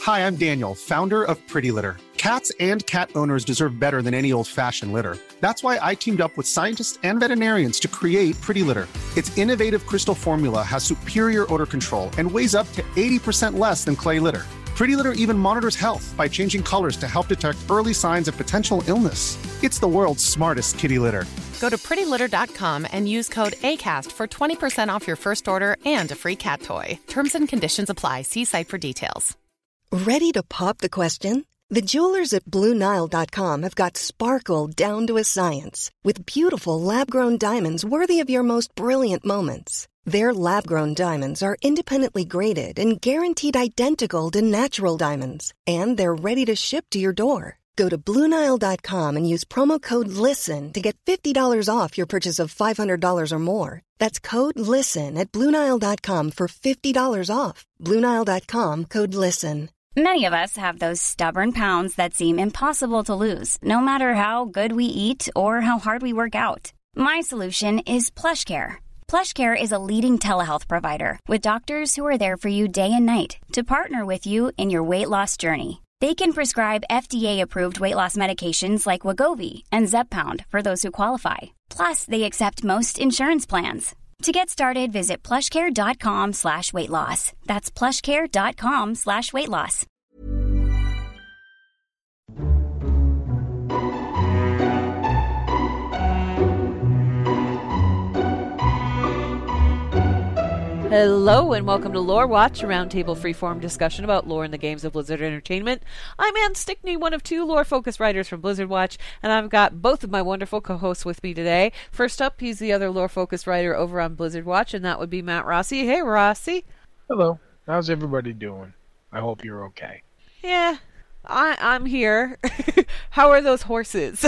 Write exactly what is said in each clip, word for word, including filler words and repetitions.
Hi, I'm Daniel, founder of Pretty Litter. Cats and cat owners deserve better than any old-fashioned litter. That's why I teamed up with scientists and veterinarians to create Pretty Litter. Its innovative crystal formula has superior odor control and weighs up to eighty percent less than clay litter. Pretty Litter even monitors health by changing colors to help detect early signs of potential illness. It's the world's smartest kitty litter. Go to pretty litter dot com and use code ACAST for twenty percent off your first order and a free cat toy. Terms and conditions apply. See site for details. Ready to pop the question? The jewelers at Blue Nile dot com have got sparkle down to a science with beautiful lab-grown diamonds worthy of your most brilliant moments. Their lab-grown diamonds are independently graded and guaranteed identical to natural diamonds, and they're ready to ship to your door. Go to Blue Nile dot com and use promo code LISTEN to get fifty dollars off your purchase of five hundred dollars or more. That's code LISTEN at Blue Nile dot com for fifty dollars off. Blue Nile dot com, code LISTEN. Many of us have those stubborn pounds that seem impossible to lose, no matter how good we eat or how hard we work out. My solution is PlushCare. PlushCare is a leading telehealth provider with doctors who are there for you day and night to partner with you in your weight loss journey. They can prescribe F D A-approved weight loss medications like Wegovy and Zepbound for those who qualify. Plus, they accept most insurance plans. To get started, visit plushcare.com slash weight loss. That's plushcare.com slash weight loss. Hello and welcome to Lore Watch, a roundtable freeform discussion about lore in the games of Blizzard Entertainment. I'm Ann Stickney, one of two lore-focused writers from Blizzard Watch, and I've got both of my wonderful co-hosts with me today. First up, he's the other lore-focused writer over on Blizzard Watch, and that would be Matt Rossi. Hey, Rossi. Hello. How's everybody doing? I hope you're okay. Yeah, I, I'm here. How are those horses?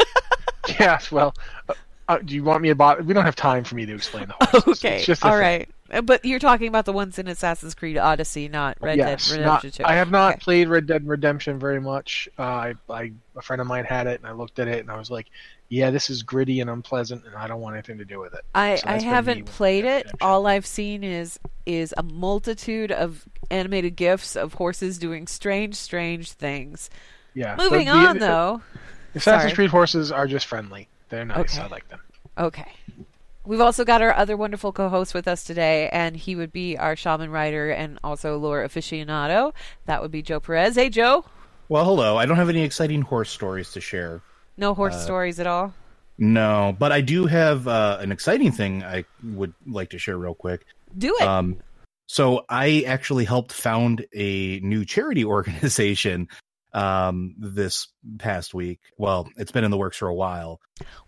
Yes, well, uh, uh, do you want me to bother? We don't have time for me to explain the horses. Okay, it's just a all thing. right. But you're talking about the ones in Assassin's Creed Odyssey, not Red yes, Dead Redemption not, two. I have not okay. played Red Dead Redemption very much. Uh, I, I, a friend of mine had it, and I looked at it, and I was like, yeah, this is gritty and unpleasant, and I don't want anything to do with it. I, so I haven't played it. All I've seen is is a multitude of animated GIFs of horses doing strange, strange things. Yeah. Moving the, on, the, though. Assassin's Sorry. Creed horses are just friendly. They're nice. Okay. I like them. Okay. We've also got our other wonderful co-host with us today, and he would be our shaman writer and also lore aficionado. That would be Joe Perez. Hey, Joe. Well, hello. I don't have any exciting horse stories to share. No horse uh, stories at all? No, but I do have uh, an exciting thing I would like to share real quick. Do it. Um, so I actually helped found a new charity organization um, this past week. Well, it's been in the works for a while.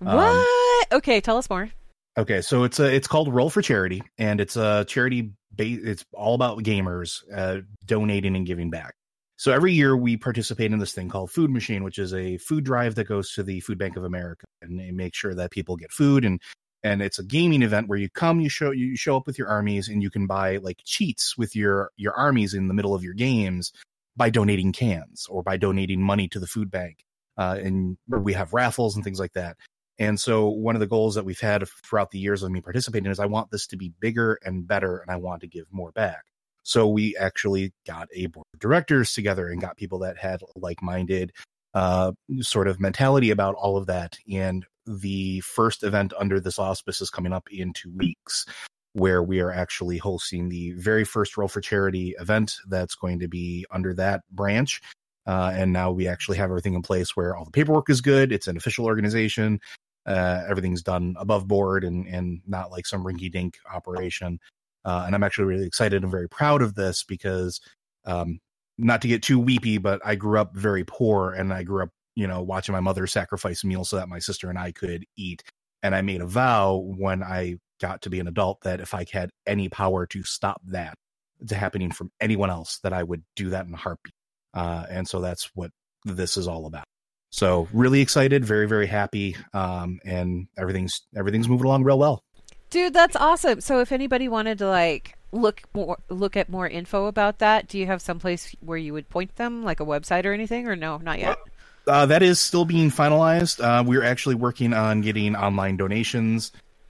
What? Um, okay, tell us more. Okay, so it's a, it's called Roll for Charity, and it's a charity. Ba- it's all about gamers uh, donating and giving back. So every year we participate in this thing called Food Machine, which is a food drive that goes to the Food Bank of America, and they make sure that people get food. and And it's a gaming event where you come, you show you show up with your armies, and you can buy like cheats with your your armies in the middle of your games by donating cans or by donating money to the food bank. Uh, and we have raffles and things like that. And so one of the goals that we've had throughout the years of me participating is I want this to be bigger and better, and I want to give more back. So we actually got a board of directors together and got people that had like-minded uh, sort of mentality about all of that. And the first event under this auspice is coming up in two weeks, where we are actually hosting the very first Roll for Charity event that's going to be under that branch. Uh, and now we actually have everything in place where all the paperwork is good. It's an official organization. Uh, everything's done above board and, and not like some rinky-dink operation. Uh, and I'm actually really excited and very proud of this because, um, not to get too weepy, but I grew up very poor, and I grew up, you know, watching my mother sacrifice meals so that my sister and I could eat. And I made a vow when I got to be an adult that if I had any power to stop that to happening from anyone else, that I would do that in a heartbeat. Uh, and so that's what this is all about. So really excited, very, very happy. Um, and everything's, everything's moving along real well. Dude, that's awesome. So if anybody wanted to like look more, look at more info about that, do you have someplace where you would point them, like a website or anything, or no, not yet? Uh, that is still being finalized. Uh, we're actually working on getting online donations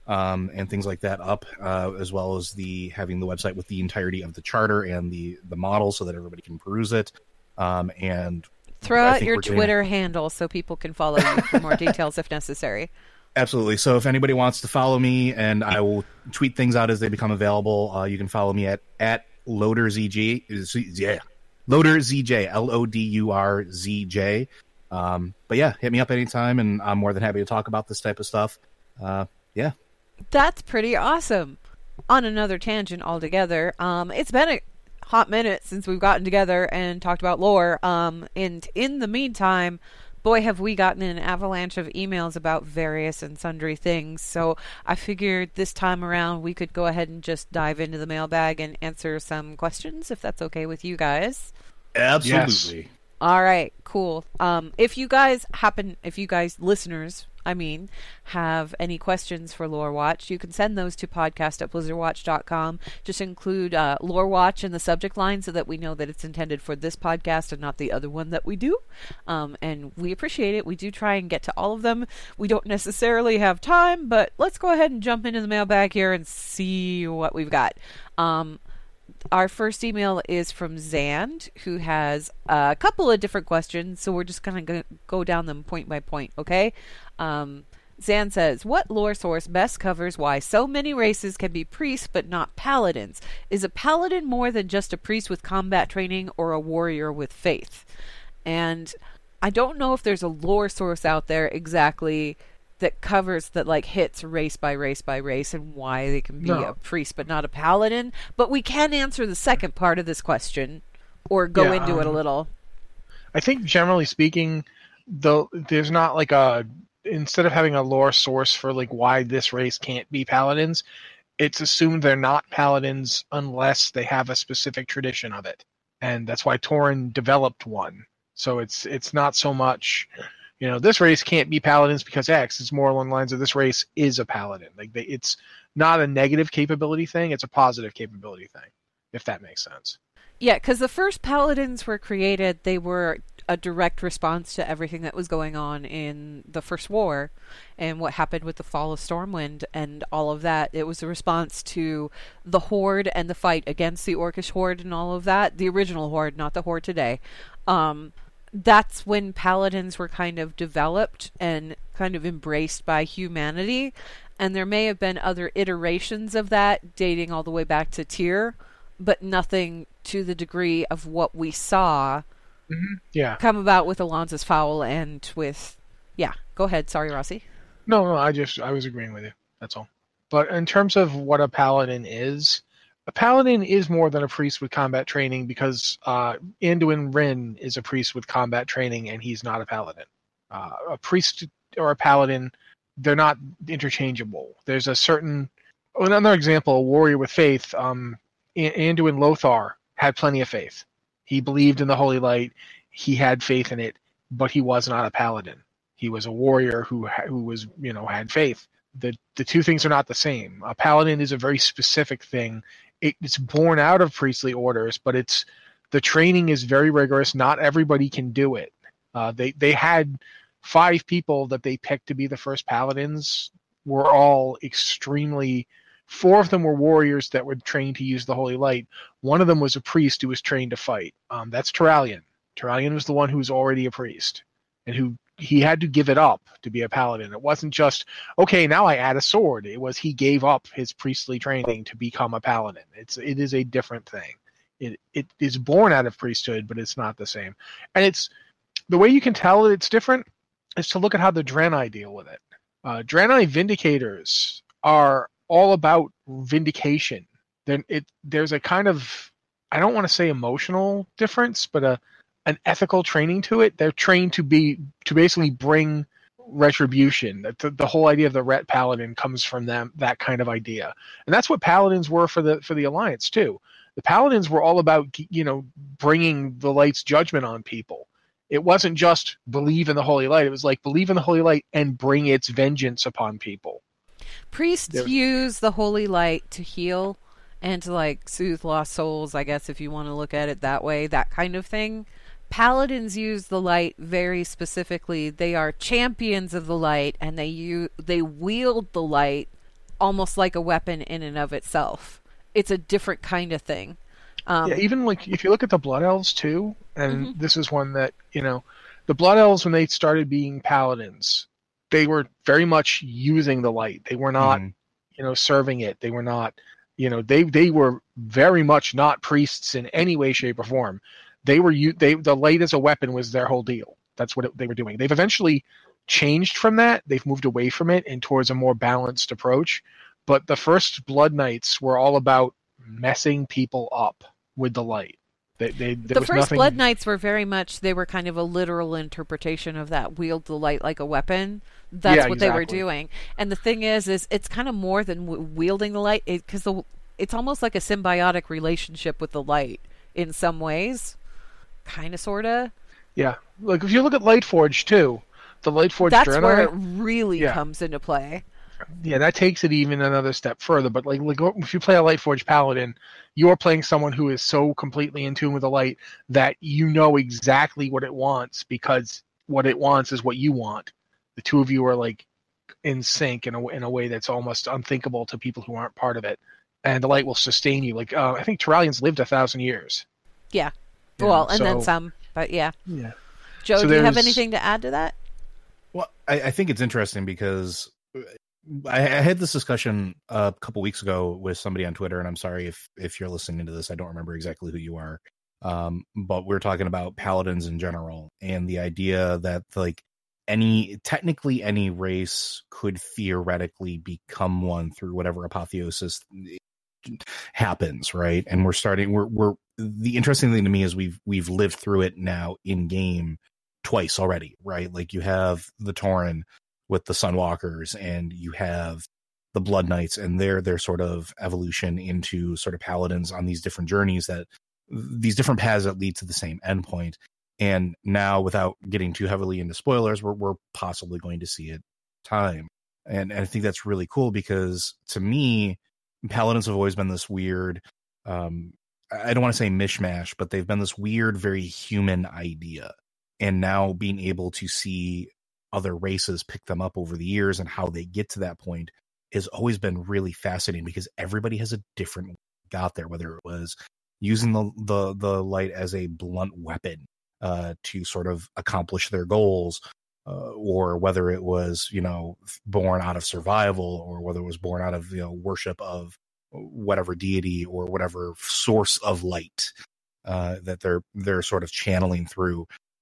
um, and things like that up, uh, as well as the having the website with the entirety of the charter and the the model so that everybody can peruse it. Um, and throw I out think your we're getting- Twitter handle so people can follow you for more details if necessary. Absolutely. So if anybody wants to follow me, and I will tweet things out as they become available, uh, you can follow me at at LoaderZJ. Yeah, LoaderZJ, L O D U R Z J. Um, but yeah, hit me up anytime, and I'm more than happy to talk about this type of stuff. Uh, yeah. That's pretty awesome. On another tangent altogether, um, it's been a hot minute since we've gotten together and talked about lore. Um, and in the meantime, boy, have we gotten an avalanche of emails about various and sundry things. So I figured this time around we could go ahead and just dive into the mailbag and answer some questions, if that's okay with you guys. Absolutely. Yes. All right, cool. Um, if you guys happen, if you guys, listeners, I mean, have any questions for Lore Watch, you can send those to podcast at blizzard watch dot com. Just include uh, Lore Watch in the subject line so that we know that it's intended for this podcast and not the other one that we do. Um, and we appreciate it. We do try and get to all of them. We don't necessarily have time, but let's go ahead and jump into the mailbag here and see what we've got. Um, Our first email is from Zand, who has a couple of different questions, so we're just going to go down them point by point, okay? Um, Zand says, what lore source best covers why so many races can be priests but not paladins? Is a paladin more than just a priest with combat training or a warrior with faith? And I don't know if there's a lore source out there exactly that covers, that like hits race by race by race and why they can be No. a priest but not a paladin. But we can answer the second part of this question or go Yeah, into it a um, little. I think generally speaking, though, there's not like a, instead of having a lore source for like why this race can't be paladins, it's assumed they're not paladins unless they have a specific tradition of it, and that's why Tauren developed one. So it's it's not so much, you know, this race can't be paladins because X. It's more along the lines of this race is a paladin. Like they, it's not a negative capability thing; it's a positive capability thing, if that makes sense. Yeah, because the first paladins were created, they were a direct response to everything that was going on in the First War and what happened with the fall of Stormwind and all of that. It was a response to the Horde and the fight against the Orcish Horde and all of that. The original Horde, not the Horde today. Um, that's when paladins were kind of developed and kind of embraced by humanity. And there may have been other iterations of that dating all the way back to Tyr, but nothing to the degree of what we saw Mm-hmm. Yeah. come about with Alonza's Foul and with... Yeah, go ahead. Sorry, Rossi. No, no, I just I was agreeing with you. That's all. But in terms of what a paladin is, a paladin is more than a priest with combat training because uh, Anduin Wrynn is a priest with combat training and he's not a paladin. Uh, a priest or a paladin, they're not interchangeable. There's a certain... Another example, a warrior with faith, um, Anduin Lothar had plenty of faith. He believed in the Holy Light. He had faith in it, but he was not a paladin. He was a warrior who who was, you know, had faith. The the two things are not the same. A paladin is a very specific thing. It, it's born out of priestly orders, but it's the training is very rigorous. Not everybody can do it. Uh, they they had five people that they picked to be the first paladins. Were all extremely. Four of them were warriors that were trained to use the Holy Light. One of them was a priest who was trained to fight. Um, that's Turalyon. Turalyon was the one who was already a priest, and who he had to give it up to be a paladin. It wasn't just, okay, now I add a sword. It was he gave up his priestly training to become a paladin. It's it is a different thing. It it is born out of priesthood, but it's not the same. And it's the way you can tell that it's different is to look at how the Draenei deal with it. Uh, Draenei Vindicators are all about vindication. Then it there's a kind of, I don't want to say emotional difference, but a an ethical training to it. They're trained to be to basically bring retribution. The, the whole idea of the Ret Paladin comes from them, that kind of idea, and that's what Paladins were for the for the Alliance too. The Paladins were all about, you know, bringing the Light's judgment on people. It wasn't just believe in the Holy Light. It was like believe in the Holy Light and bring its vengeance upon people. Priests There- use the Holy Light to heal and to like soothe lost souls, I guess, if you want to look at it that way, that kind of thing. Paladins use the light very specifically. They are champions of the light, and they use, they wield the light almost like a weapon in and of itself. It's a different kind of thing. Um, yeah, even like if you look at the Blood Elves too, and mm-hmm. this is one that, you know, the Blood Elves, when they started being paladins, they were very much using the light. They were not, mm-hmm. you know, serving it. They were not, you know, they they were very much not priests in any way, shape, or form. They were they the light as a weapon was their whole deal. That's what it, they were doing. They've eventually changed from that. They've moved away from it and towards a more balanced approach. But the first Blood Knights were all about messing people up with the light. They, they, the was first nothing... Blood Knights were very much, they were kind of a literal interpretation of that, wield the light like a weapon. That's yeah, what exactly. they were doing. And the thing is, is it's kind of more than w- wielding the light, because it, it's almost like a symbiotic relationship with the light in some ways. Kind of, sort of. Yeah. Like, if you look at Lightforge, too, the Lightforge That's Draenei, where it really yeah. comes into play. Yeah, that takes it even another step further. But like, like if you play a Lightforge Paladin, you're playing someone who is so completely in tune with the light that you know exactly what it wants, because what it wants is what you want. The two of you are like in sync in a, in a way that's almost unthinkable to people who aren't part of it. And the light will sustain you. Like, uh, I think Turalians lived a thousand years. Yeah. You well, know, and so, then some, but yeah. Yeah. Joe, so do you have there's... anything to add to that? Well, I, I think it's interesting because I, I had this discussion a couple weeks ago with somebody on Twitter, and I'm sorry if, if you're listening to this, I don't remember exactly who you are. Um, but we're talking about paladins in general, and the idea that like any, technically any race could theoretically become one through whatever apotheosis happens, right? And we're starting, we're, we're, the interesting thing to me is we've, we've lived through it now in game twice already, right? Like you have the Tauren with the Sunwalkers, and you have the Blood Knights and their their sort of evolution into sort of paladins on these different journeys, that these different paths that lead to the same endpoint. And now, without getting too heavily into spoilers, we're we're possibly going to see it time. And, and I think that's really cool, because to me, paladins have always been this weird, um, I don't want to say mishmash, but they've been this weird, very human idea. And now being able to see other races pick them up over the years and how they get to that point has always been really fascinating, because everybody has a different got there, whether it was using the, the, the light as a blunt weapon uh, to sort of accomplish their goals, uh, or whether it was, you know, born out of survival, or whether it was born out of, you know, worship of whatever deity or whatever source of light uh, that they're, they're sort of channeling through.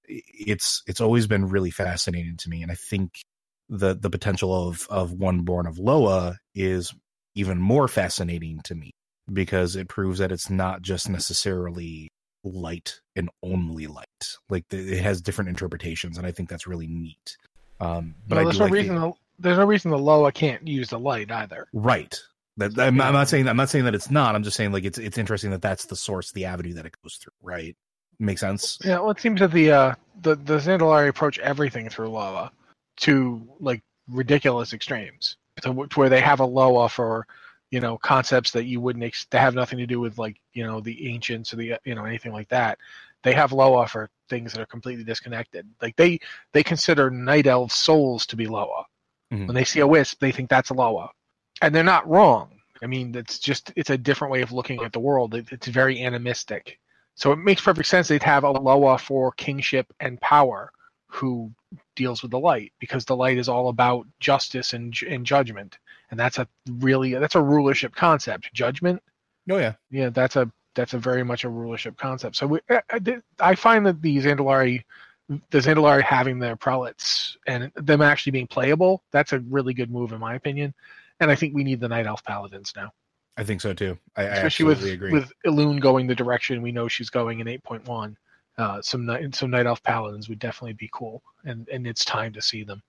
It's it's always been really fascinating to me, and I think the the potential of of one born of Loa is even more fascinating to me, because it proves that it's not just necessarily light and only light. Like it has different interpretations, and I think that's really neat. Um, but no, I there's do no like reason. the, the, there's no reason the Loa can't use the light either. Right. That I'm, I'm not saying I'm not saying that it's not. I'm just saying like it's it's interesting that that's the source, the avenue that it goes through. Right. Make sense? Yeah, well, it seems that the uh, the the Zandalari approach everything through Loa to like ridiculous extremes, to, to where they have a Loa for, you know, concepts that you wouldn't ex- that have nothing to do with, like, you know, the ancients or the, you know, anything like that. They have Loa for things that are completely disconnected. Like they they consider night elf souls to be Loa. Mm-hmm. When they see a wisp, they think that's a Loa, and they're not wrong. I mean, it's just it's a different way of looking at the world. It, it's very animistic. So it makes perfect sense they'd have a Loa for kingship and power who deals with the light, because the light is all about justice and, and judgment. And that's a really, that's a rulership concept. Judgment. Oh yeah. Yeah. That's a, that's a very much a rulership concept. So we, I, I find that the Zandalari, the Zandalari having their prelates and them actually being playable, that's a really good move in my opinion. And I think we need the Night Elf Paladins now. I think so too. I, Especially I with absolutely agree. with Elune going the direction we know she's going in eight point one, uh, some some Night Elf Paladins would definitely be cool, and, and it's time to see them.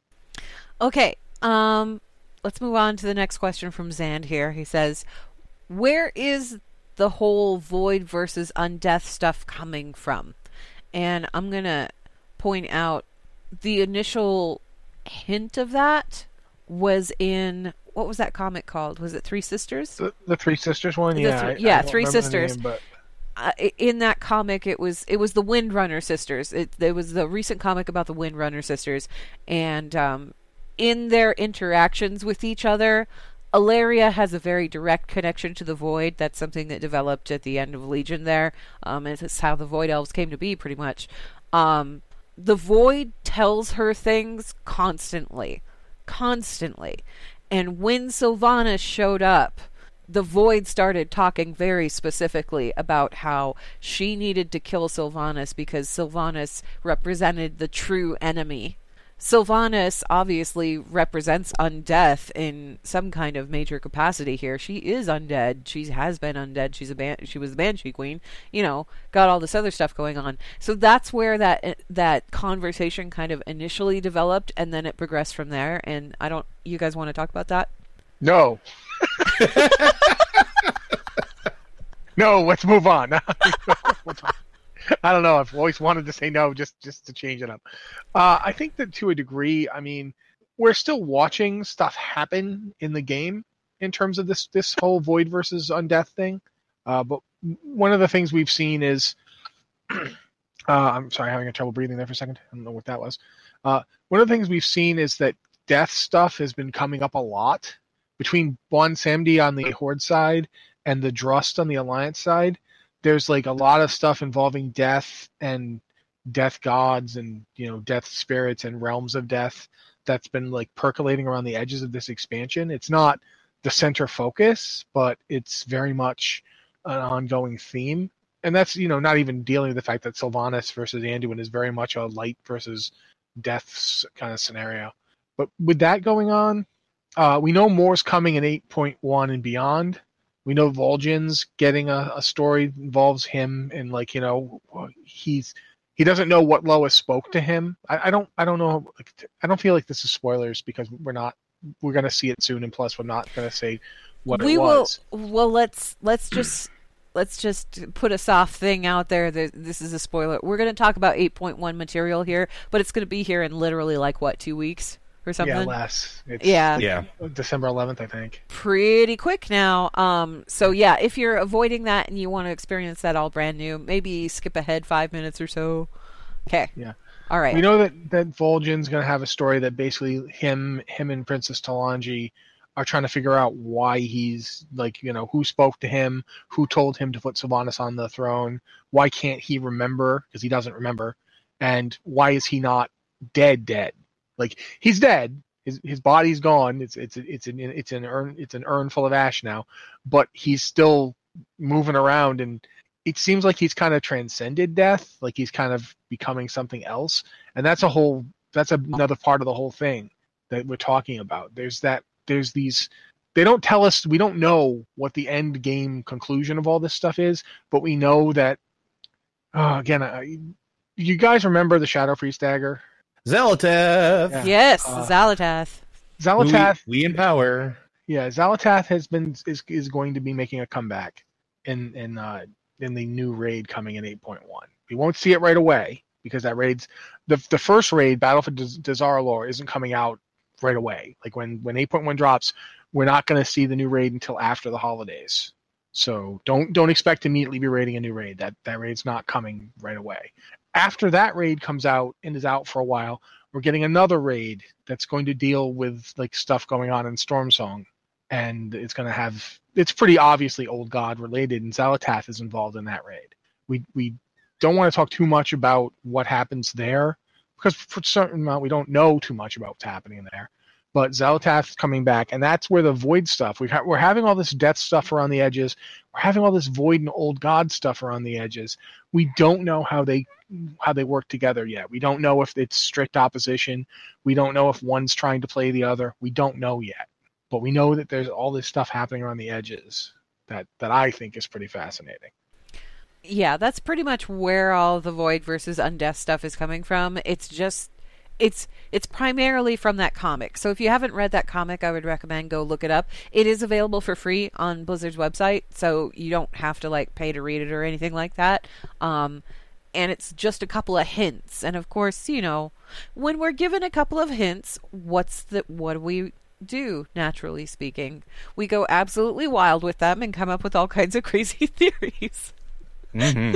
Okay, um, let's move on to the next question from Zand here. He says, "Where is the whole void versus undeath stuff coming from?" And I'm gonna point out the initial hint of that was in. What was that comic called? Was it Three Sisters? The, the Three Sisters one, the yeah, th- I, yeah, I Three Sisters. Name, but... uh, in that comic, it was it was the Windrunner sisters. It, it was the recent comic about the Windrunner sisters, and um, in their interactions with each other, Ilaria has a very direct connection to the Void. That's something that developed at the end of Legion there. Um, it's how the Void Elves came to be, pretty much. Um, the Void tells her things constantly. Constantly. And when Sylvanas showed up, the Void started talking very specifically about how she needed to kill Sylvanas because Sylvanas represented the true enemy. Sylvanas obviously represents undeath in some kind of major capacity here. She is undead. She has been undead. She's a ban- she was the Banshee Queen. You know, got all this other stuff going on. So that's where that that conversation kind of initially developed, and then it progressed from there. And I don't. You guys want to talk about that? No. No. Let's move on. We'll talk. I don't know. I've always wanted to say no, just just to change it up. Uh, I think that to a degree, I mean, we're still watching stuff happen in the game in terms of this this whole Void versus Undeath thing. Uh, but one of the things we've seen is, uh, I'm sorry, having a trouble breathing there for a second. I don't know what that was. Uh, one of the things we've seen is that death stuff has been coming up a lot between Bon Samedi on the Horde side and the Drust on the Alliance side. There's like a lot of stuff involving death and death gods and, you know, death spirits and realms of death that's been like percolating around the edges of this expansion. It's not the center focus, but it's very much an ongoing theme. And that's, you know, not even dealing with the fact that Sylvanas versus Anduin is very much a light versus death kind of scenario. But with that going on, uh, we know more's coming in eight point one and beyond. We know Vol'jin's getting a, a story that involves him, and like, you know, he's he doesn't know what Lois spoke to him. I, I don't I don't know. Like, I don't feel like this is spoilers because we're not we're gonna see it soon, and plus we're not gonna say what we it was. Will, well, let's let's just let's just put a soft thing out there. That this is a spoiler. We're gonna talk about eight point one material here, but it's gonna be here in literally like what two weeks. Or something. Yeah, less. It's yeah. Yeah. December eleventh, I think. Pretty quick now. Um, so yeah, if you're avoiding that and you want to experience that all brand new, maybe skip ahead five minutes or so. Okay. Yeah. All right. We know that, that Vol'jin's going to have a story that basically him him and Princess Talanji are trying to figure out why he's, like, you know, who spoke to him, who told him to put Sylvanas on the throne, why can't he remember, because he doesn't remember, and why is he not dead dead? Like, he's dead. His his body's gone. It's it's it's an it's an urn it's an urn full of ash now, but he's still moving around, and it seems like he's kind of transcended death. Like he's kind of becoming something else, and that's a whole that's another part of the whole thing that we're talking about. There's that there's these. They don't tell us. We don't know what the end game conclusion of all this stuff is, but we know that. Uh, again, I, you guys remember the Shadow Priest dagger? Xal'atath. Yeah. Yes, Uh, Xal'atath. Xal'atath. We, we empower. Yeah, Xal'atath has been is is going to be making a comeback in in uh, in the new raid coming in eight point one. We won't see it right away because that raid's the the first raid, Battle for Dazar'alor, isn't coming out right away. Like when when eight point one drops, we're not going to see the new raid until after the holidays. So don't don't expect to immediately be raiding a new raid. That that raid's not coming right away. After that raid comes out and is out for a while, we're getting another raid that's going to deal with like stuff going on in Stormsong, and it's going to have it's pretty obviously Old God related, and Xal'atath is involved in that raid. We we don't want to talk too much about what happens there because for a certain amount we don't know too much about what's happening there. But Xal'atath is coming back, and that's where the Void stuff. We ha- we're having all this death stuff around the edges. We're having all this Void and Old God stuff around the edges. We don't know how they how they work together yet. We don't know if it's strict opposition. We don't know if one's trying to play the other. We don't know yet. But we know that there's all this stuff happening around the edges that, that I think is pretty fascinating. Yeah, that's pretty much where all the Void versus Undeath stuff is coming from. It's just It's it's primarily from that comic. So if you haven't read that comic, I would recommend go look it up. It is available for free on Blizzard's website, so you don't have to like pay to read it or anything like that. Um, and it's just a couple of hints. And of course, you know, when we're given a couple of hints, what's the what do we do? Naturally speaking, we go absolutely wild with them and come up with all kinds of crazy theories. Mm-hmm.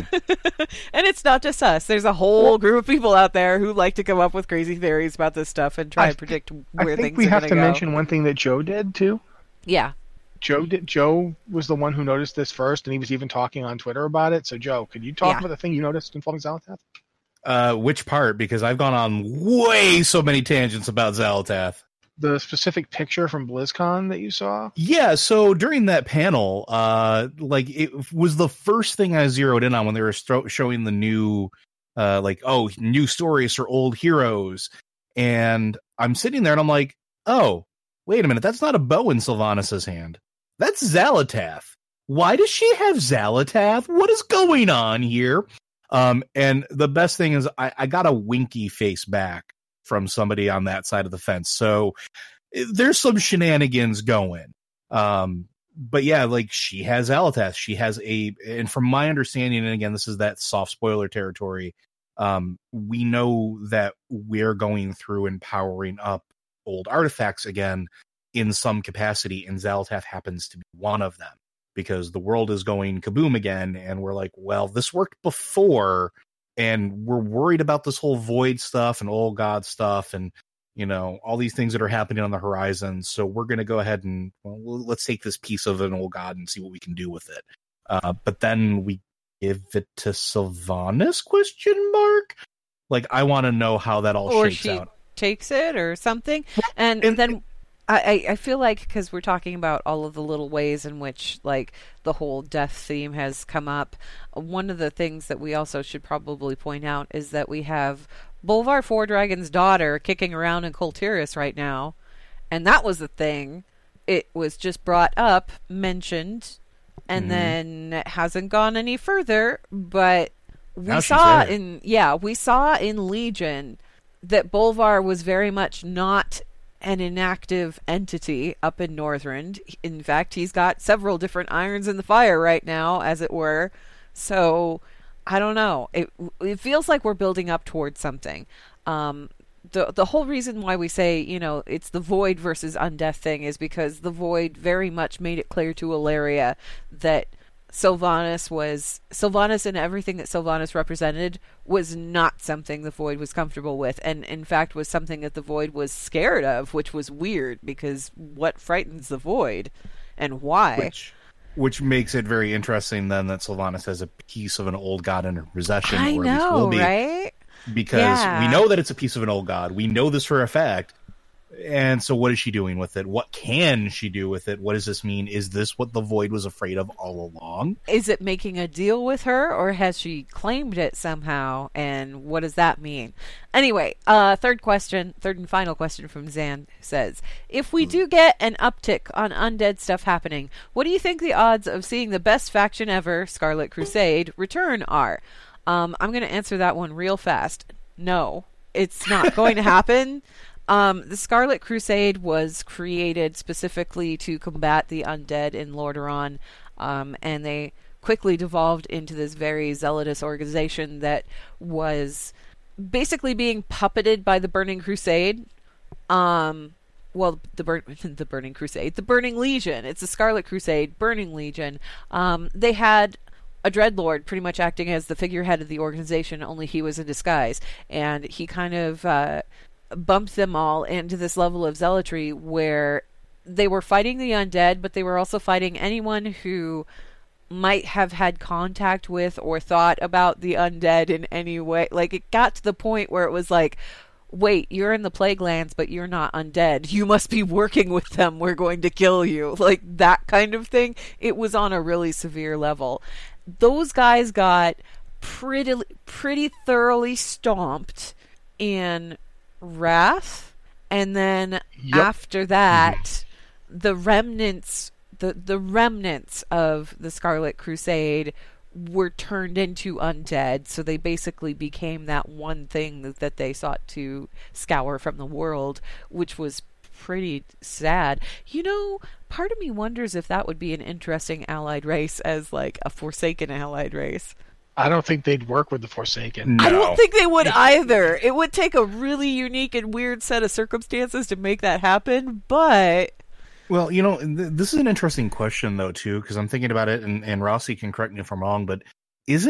And it's not just us. There's a whole group of people out there who like to come up with crazy theories about this stuff and try I and predict I where think things we are have going to go. mention one thing that Joe did too. Yeah. Joe did. Joe was the one who noticed this first, and he was even talking on Twitter about it. So, Joe, could you talk Yeah. about the thing you noticed involving Xal'atath? Uh, which part? Because I've gone on way so many tangents about Xal'atath. The specific picture from BlizzCon that you saw? Yeah, so during that panel, uh, like it was the first thing I zeroed in on when they were st- showing the new, uh, like, oh, new stories for old heroes. And I'm sitting there and I'm like, oh, wait a minute, that's not a bow in Sylvanas' hand. That's Xal'atath. Why does she have Xal'atath? What is going on here? Um, and the best thing is I, I got a winky face back from somebody on that side of the fence. So there's some shenanigans going. Um, but yeah, like she has Xal'atath. She has a, and from my understanding, and again, this is that soft spoiler territory. Um, we know that we're going through and powering up old artifacts again in some capacity, and Xal'atath happens to be one of them because the world is going kaboom again. And we're like, well, this worked before, and we're worried about this whole void stuff and old god stuff and, you know, all these things that are happening on the horizon. So we're going to go ahead and, well, let's take this piece of an old god and see what we can do with it. Uh, but then we give it to Sylvanas, question mark? Like, I want to know how that all or shakes she out. takes it or something. And, and then I, I feel like, because we're talking about all of the little ways in which, like, the whole death theme has come up, one of the things that we also should probably point out is that we have Bolvar Four Dragon's daughter kicking around in Kul Tiras right now. And that was the thing. It was just brought up, mentioned, and mm-hmm. then it hasn't gone any further, but we now saw in, yeah, we saw in Legion that Bolvar was very much not an inactive entity up in Northrend. In fact, he's got several different irons in the fire right now, as it were. So, I don't know. It it feels like we're building up towards something. Um, the the whole reason why we say, you know, it's the Void versus Undeath thing is because the Void very much made it clear to Ilaria that Sylvanas was Sylvanas and everything that Sylvanas represented was not something the Void was comfortable with, and in fact was something that the Void was scared of, which was weird because what frightens the Void and why? Which, which makes it very interesting then that Sylvanas has a piece of an old god in her possession. I or know, at least will be, right? Because yeah. we know that it's a piece of an old god. We know this for a fact. And so what is she doing with it? What can she do with it? What does this mean? Is this what the Void was afraid of all along? Is it making a deal with her, or has she claimed it somehow? And what does that mean? Anyway, uh, third question, third and final question from Zan says, if we do get an uptick on undead stuff happening, what do you think the odds of seeing the best faction ever, Scarlet Crusade, return are? Um, I'm going to answer that one real fast. No, it's not going to happen. Um, the Scarlet Crusade was created specifically to combat the undead in Lordaeron, um, and they quickly devolved into this very zealotous organization that was basically being puppeted by the Burning Crusade. Um, well, the, Bur- the Burning Crusade, the Burning Legion. It's the Scarlet Crusade, Burning Legion. Um, they had a Dreadlord pretty much acting as the figurehead of the organization, only he was in disguise, and he kind of uh, bumped them all into this level of zealotry where they were fighting the undead, but they were also fighting anyone who might have had contact with or thought about the undead in any way. Like, it got to the point where it was like, wait, you're in the Plague Lands, but you're not undead. You must be working with them. We're going to kill you. Like, that kind of thing. It was on a really severe level. Those guys got pretty, pretty thoroughly stomped in Wrath, and then Yep. after that, the remnants, the the remnants of the Scarlet Crusade were turned into undead, so they basically became that one thing that, that they sought to scour from the world, which was pretty sad. You know, part of me wonders if that would be an interesting allied race as like a Forsaken allied race. I don't think they'd work with the Forsaken. No. I don't think they would either. It would take a really unique and weird set of circumstances to make that happen, but... Well, you know, th- this is an interesting question, though, too, because I'm thinking about it, and, and Rossi can correct me if I'm wrong, but isn't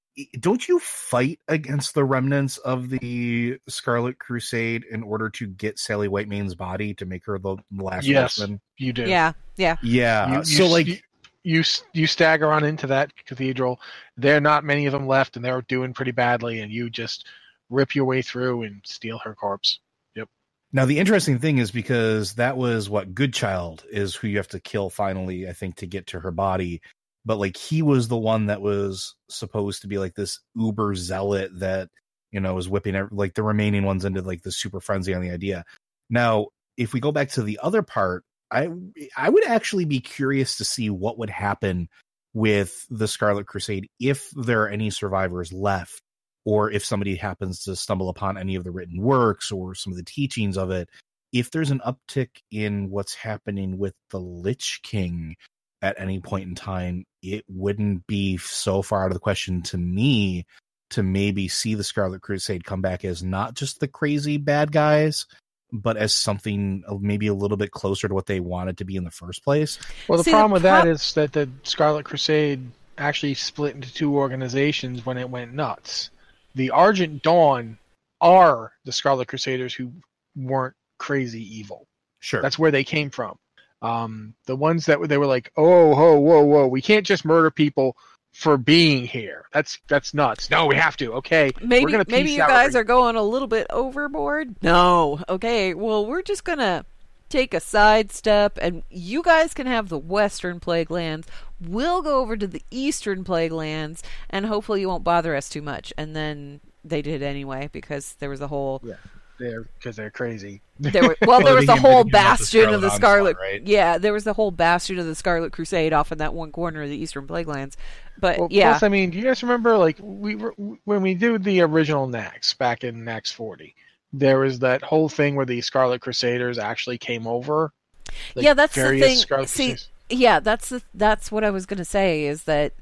don't you fight against the remnants of the Scarlet Crusade in order to get Sally Whitemane's body to make her the last yes, horseman? You do. Yeah, yeah, yeah. You, you, so like. You, You you stagger on into that cathedral. There are not many of them left, and they're doing pretty badly. And you just rip your way through and steal her corpse. Yep. Now the interesting thing is because that was what Goodchild is, who you have to kill finally, I think, to get to her body. But like he was the one that was supposed to be like this uber zealot that you know was whipping every, like the remaining ones into like the super frenzy on the idea. Now, if we go back to the other part. I I would actually be curious to see what would happen with the Scarlet Crusade if there are any survivors left, or if somebody happens to stumble upon any of the written works or some of the teachings of it. If there's an uptick in what's happening with the Lich King at any point in time, it wouldn't be so far out of the question to me to maybe see the Scarlet Crusade come back as not just the crazy bad guys, but as something maybe a little bit closer to what they wanted to be in the first place. Well, the See, problem the with pro- that is that the Scarlet Crusade actually split into two organizations when it went nuts. The Argent Dawn are the Scarlet Crusaders who weren't crazy evil. Sure. That's where they came from. Um, the ones that they were like, oh, whoa, whoa, whoa, we can't just murder people for being here. That's that's nuts. No, we have to. Okay, maybe we're gonna maybe you out guys every- are going a little bit overboard. No, okay. Well, we're just gonna take a sidestep, and you guys can have the Western Plague Lands. We'll go over to the Eastern Plague Lands, and hopefully you won't bother us too much. And then they did anyway because there was a whole. Yeah. They're because they're crazy. There were, well, Well, there was they the began- whole they began with the bastion of the Scarlet Scarlet. Onslaught, right? Yeah, there was the whole bastion of the Scarlet Crusade off in that one corner of the Eastern Plague Lands. But Well, yeah, plus, I mean, do you guys remember, like, we were, when we did the original Nax back in Nax forty, there was that whole thing where the Scarlet Crusaders actually came over. Like, yeah, that's the various thing. Scarlet See, Crusaders. yeah, that's the that's what I was gonna say is that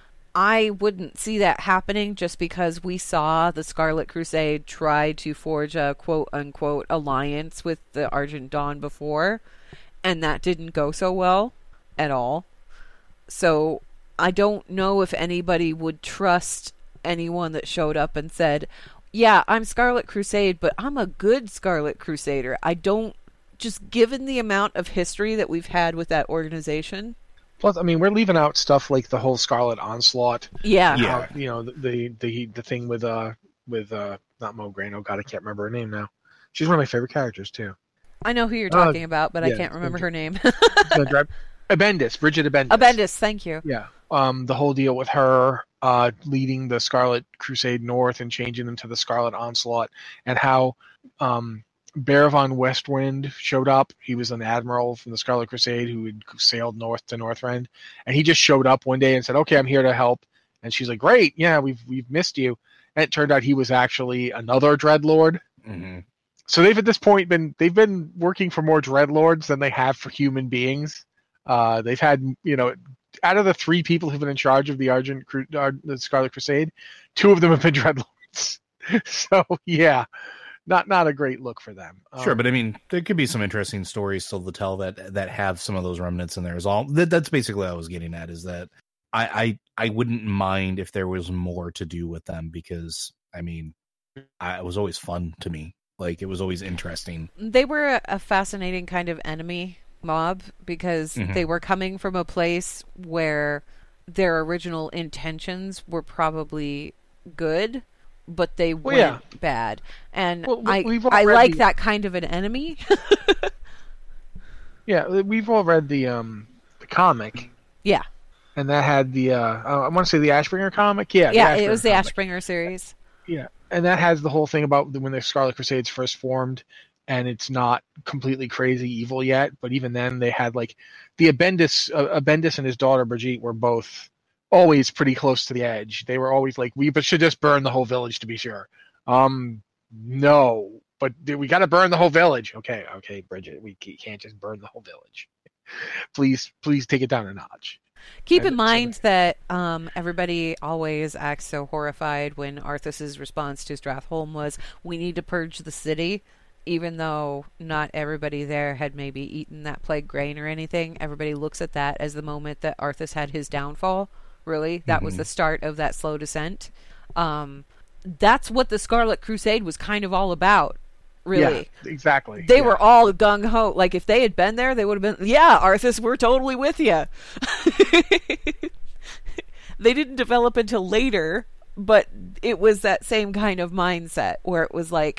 I wouldn't see that happening just because we saw the Scarlet Crusade try to forge a quote unquote alliance with the Argent Dawn before, and that didn't go so well at all. So I don't know if anybody would trust anyone that showed up and said, yeah, I'm Scarlet Crusade, but I'm a good Scarlet Crusader. I don't, just given the amount of history that we've had with that organization. Plus, I mean, we're leaving out stuff like the whole Scarlet Onslaught. Yeah. Yeah. Uh, you know, the, the the the thing with uh with uh not Mograine. Oh God, I can't remember her name now. She's one of my favorite characters too. I know who you're Uh, talking about, but I yeah, can't remember her name. So, Dra- Abendis, Bridget Abendis. Abendis, thank you. Yeah. Um, the whole deal with her uh, leading the Scarlet Crusade north and changing them to the Scarlet Onslaught, and how um, Bear-von Westwind showed up. He was an admiral from the Scarlet Crusade who had sailed north to Northrend, and he just showed up one day and said, "Okay, I'm here to help." And she's like, "Great, yeah, we've we've missed you." And it turned out he was actually another Dreadlord. Mm-hmm. So they've at this point been they've been working for more Dreadlords than they have for human beings. Uh, they've had, you know, out of the three people who've been in charge of the Argent Cru- uh, the Scarlet Crusade, two of them have been Dreadlords. So yeah, not not a great look for them. Sure, Um, but I mean, there could be some interesting stories still to tell that that have some of those remnants in there. Is all that, that's basically what I was getting at. Is that I, I I wouldn't mind if there was more to do with them, because I mean, I, it was always fun to me. Like, it was always interesting. They were a, a fascinating kind of enemy mob because Mhm. they were coming from a place where their original intentions were probably good, but they Well, weren't yeah. bad. And Well, we- I we've all I read like the- that kind of an enemy. yeah, we've all read the um the comic, yeah. and that had the uh, I want to say the Ashbringer comic. Yeah, Yeah, the it was the comic. Ashbringer series. Yeah, and that has the whole thing about when the Scarlet Crusades first formed, and it's not completely crazy evil yet. But even then, they had like the Abendis, uh, Abendis and his daughter Brigitte were both always pretty close to the edge. They were always like, "We should just burn the whole village to be sure." Um, no, but we got to burn the whole village. Okay, okay, Bridget, we can't just burn the whole village. Please, please take it down a notch. Keep And in so- mind that um, everybody always acts so horrified when Arthas's response to Stratholme was, "We need to purge the city." Even though not everybody there had maybe eaten that plague grain or anything, everybody looks at that as the moment that Arthas had his downfall, really. That Mm-hmm. was the start of that slow descent. Um, that's what the Scarlet Crusade was kind of all about, really. Yeah, exactly. They yeah. were all gung-ho. Like, if they had been there, they would have been, yeah, Arthas, we're totally with you. They didn't develop until later, but it was that same kind of mindset where it was like,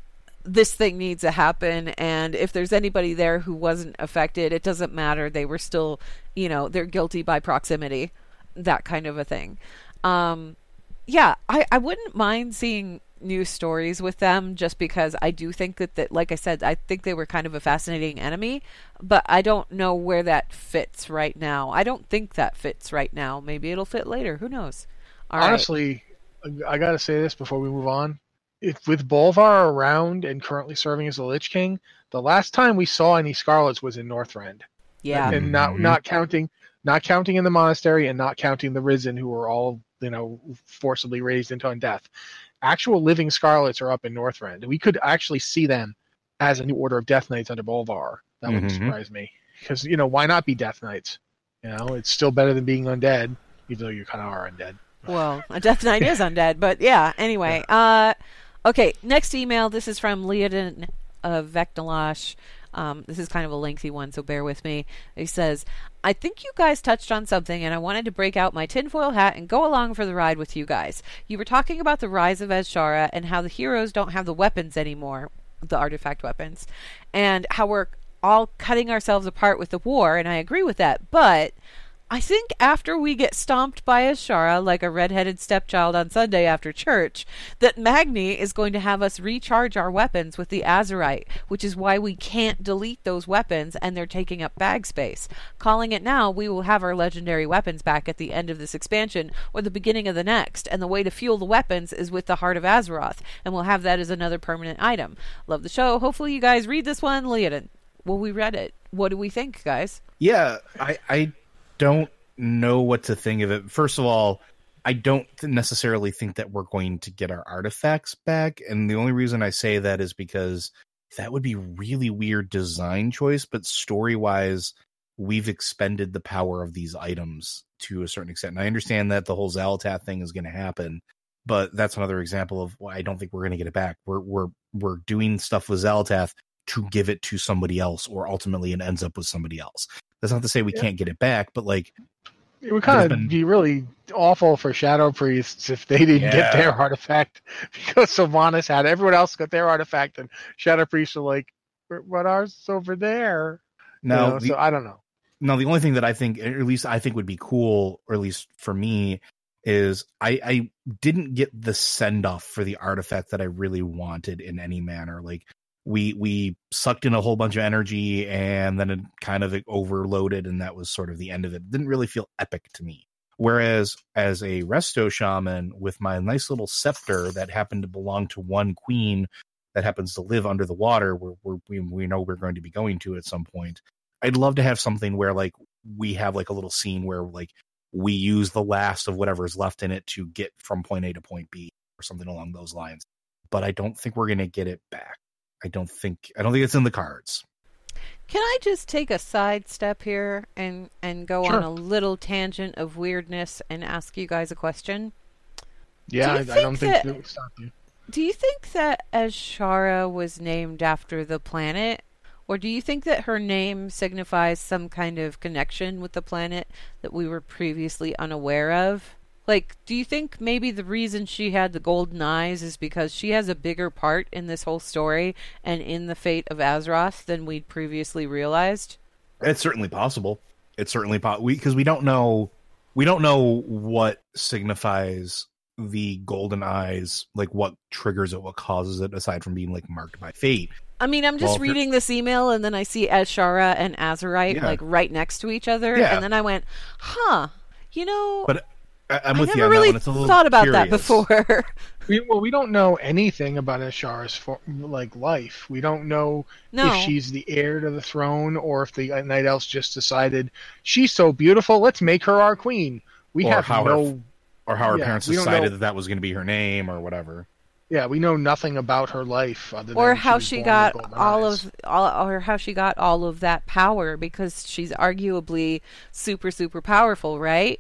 this thing needs to happen, and if there's anybody there who wasn't affected, it doesn't matter. They were still, you know, they're guilty by proximity, that kind of a thing. Um, yeah, I, I wouldn't mind seeing new stories with them, just because I do think that, that, like I said, I think they were kind of a fascinating enemy, but I don't know where that fits right now. I don't think that fits right now. Maybe it'll fit later. Who knows? All Honestly, right. I gotta say this before we move on. If with Bolvar around and currently serving as the Lich King, the last time we saw any Scarlets was in Northrend. Yeah. And not Mhm. not counting not counting in the monastery and not counting the Risen, who were all, you know, forcibly raised into undeath. Actual living Scarlets are up in Northrend. We could actually see them as a new order of Death Knights under Bolvar. That wouldn't Mhm. surprise me. Because, you know, why not be Death Knights? You know, it's still better than being undead, even though you kind of are undead. Well, a Death Knight is undead, but yeah, anyway. Uh, okay, next email. This is from Leodin of Vecnalash. Um, this is kind of a lengthy one, so bear with me. He says, I think you guys touched on something, and I wanted to break out my tinfoil hat and go along for the ride with you guys. You were talking about the rise of Azshara and how the heroes don't have the weapons anymore, the artifact weapons, and how we're all cutting ourselves apart with the war, and I agree with that, but I think after we get stomped by Azshara like a red-headed stepchild on Sunday after church, that Magni is going to have us recharge our weapons with the Azurite, which is why we can't delete those weapons and they're taking up bag space. Calling it now, we will have our legendary weapons back at the end of this expansion or the beginning of the next, and the way to fuel the weapons is with the Heart of Azeroth, and we'll have that as another permanent item. Love the show. Hopefully you guys read this one, Leodin. Well, we read it. What do we think, guys? Yeah, I... I... don't know what to think of it. First of all, I don't necessarily think that we're going to get our artifacts back, and the only reason I say that is because that would be really weird design choice, but story-wise, we've expended the power of these items to a certain extent. And I understand that the whole Xal'atath thing is going to happen, but that's another example of why I don't think we're going to get it back. We're we're we're doing stuff with Xal'atath to give it to somebody else, or ultimately it ends up with somebody else. That's not to say we Yeah. can't get it back, but like, It would kind of been... be really awful for Shadow Priests if they didn't yeah. get their artifact because Sylvanas had it. Everyone else got their artifact, and Shadow Priests are like, "What ours is over there?" Now, you know, the, so I don't know. Now, the only thing that I think, or at least I think, would be cool, or at least for me, is I, I didn't get the send off for the artifact that I really wanted in any manner. Like, we we sucked in a whole bunch of energy and then it kind of overloaded, and that was sort of the end of it. It didn't really feel epic to me. Whereas as a resto shaman with my nice little scepter that happened to belong to one queen that happens to live under the water, where we're, we we know we're going to be going to at some point, I'd love to have something where like we have like a little scene where like we use the last of whatever's left in it to get from point A to point B or something along those lines. But I don't think we're going to get it back. I don't think I don't think it's in the cards. Can I just take a sidestep here and, and go Sure. on a little tangent of weirdness and ask you guys a question? Yeah, I, Do you I don't think think that- it would stop you. Do you think that Azshara was named after the planet? Or do you think that her name signifies some kind of connection with the planet that we were previously unaware of? Like, do you think maybe the reason she had the golden eyes is because she has a bigger part in this whole story and in the fate of Azeroth than we'd previously realized? It's certainly possible. It's certainly possible because we, we don't know we don't know what signifies the golden eyes, like what triggers it, what causes it, aside from being like marked by fate. I mean, I'm just Well, if you're- reading this email and then I see Azshara and Azerite Yeah. like right next to each other, Yeah. and then I went, "Huh, you know." But I, I'm I with never you on really that one. It's a little thought about curious. that before. We, well, we don't know anything about Azshara's for, like life. We don't know No. if she's the heir to the throne or if the Night Elves just decided she's so beautiful, let's make her our queen. We Or have how her- no, Or how her Yeah, parents we don't decided know- that that was going to be her name or whatever. yeah, we know nothing about her life other or than how was she born got with golden all eyes. of all, or how she got all of that power, because she's arguably super super powerful, right?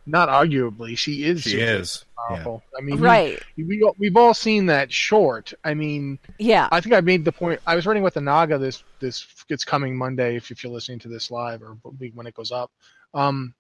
Not arguably, she is. She is powerful. Yeah. I mean, right. We, we we've all seen that short. I mean, yeah. I think I made the point. I was writing with the Naga. This this it's coming Monday. If, if you're listening to this live or when it goes up, um,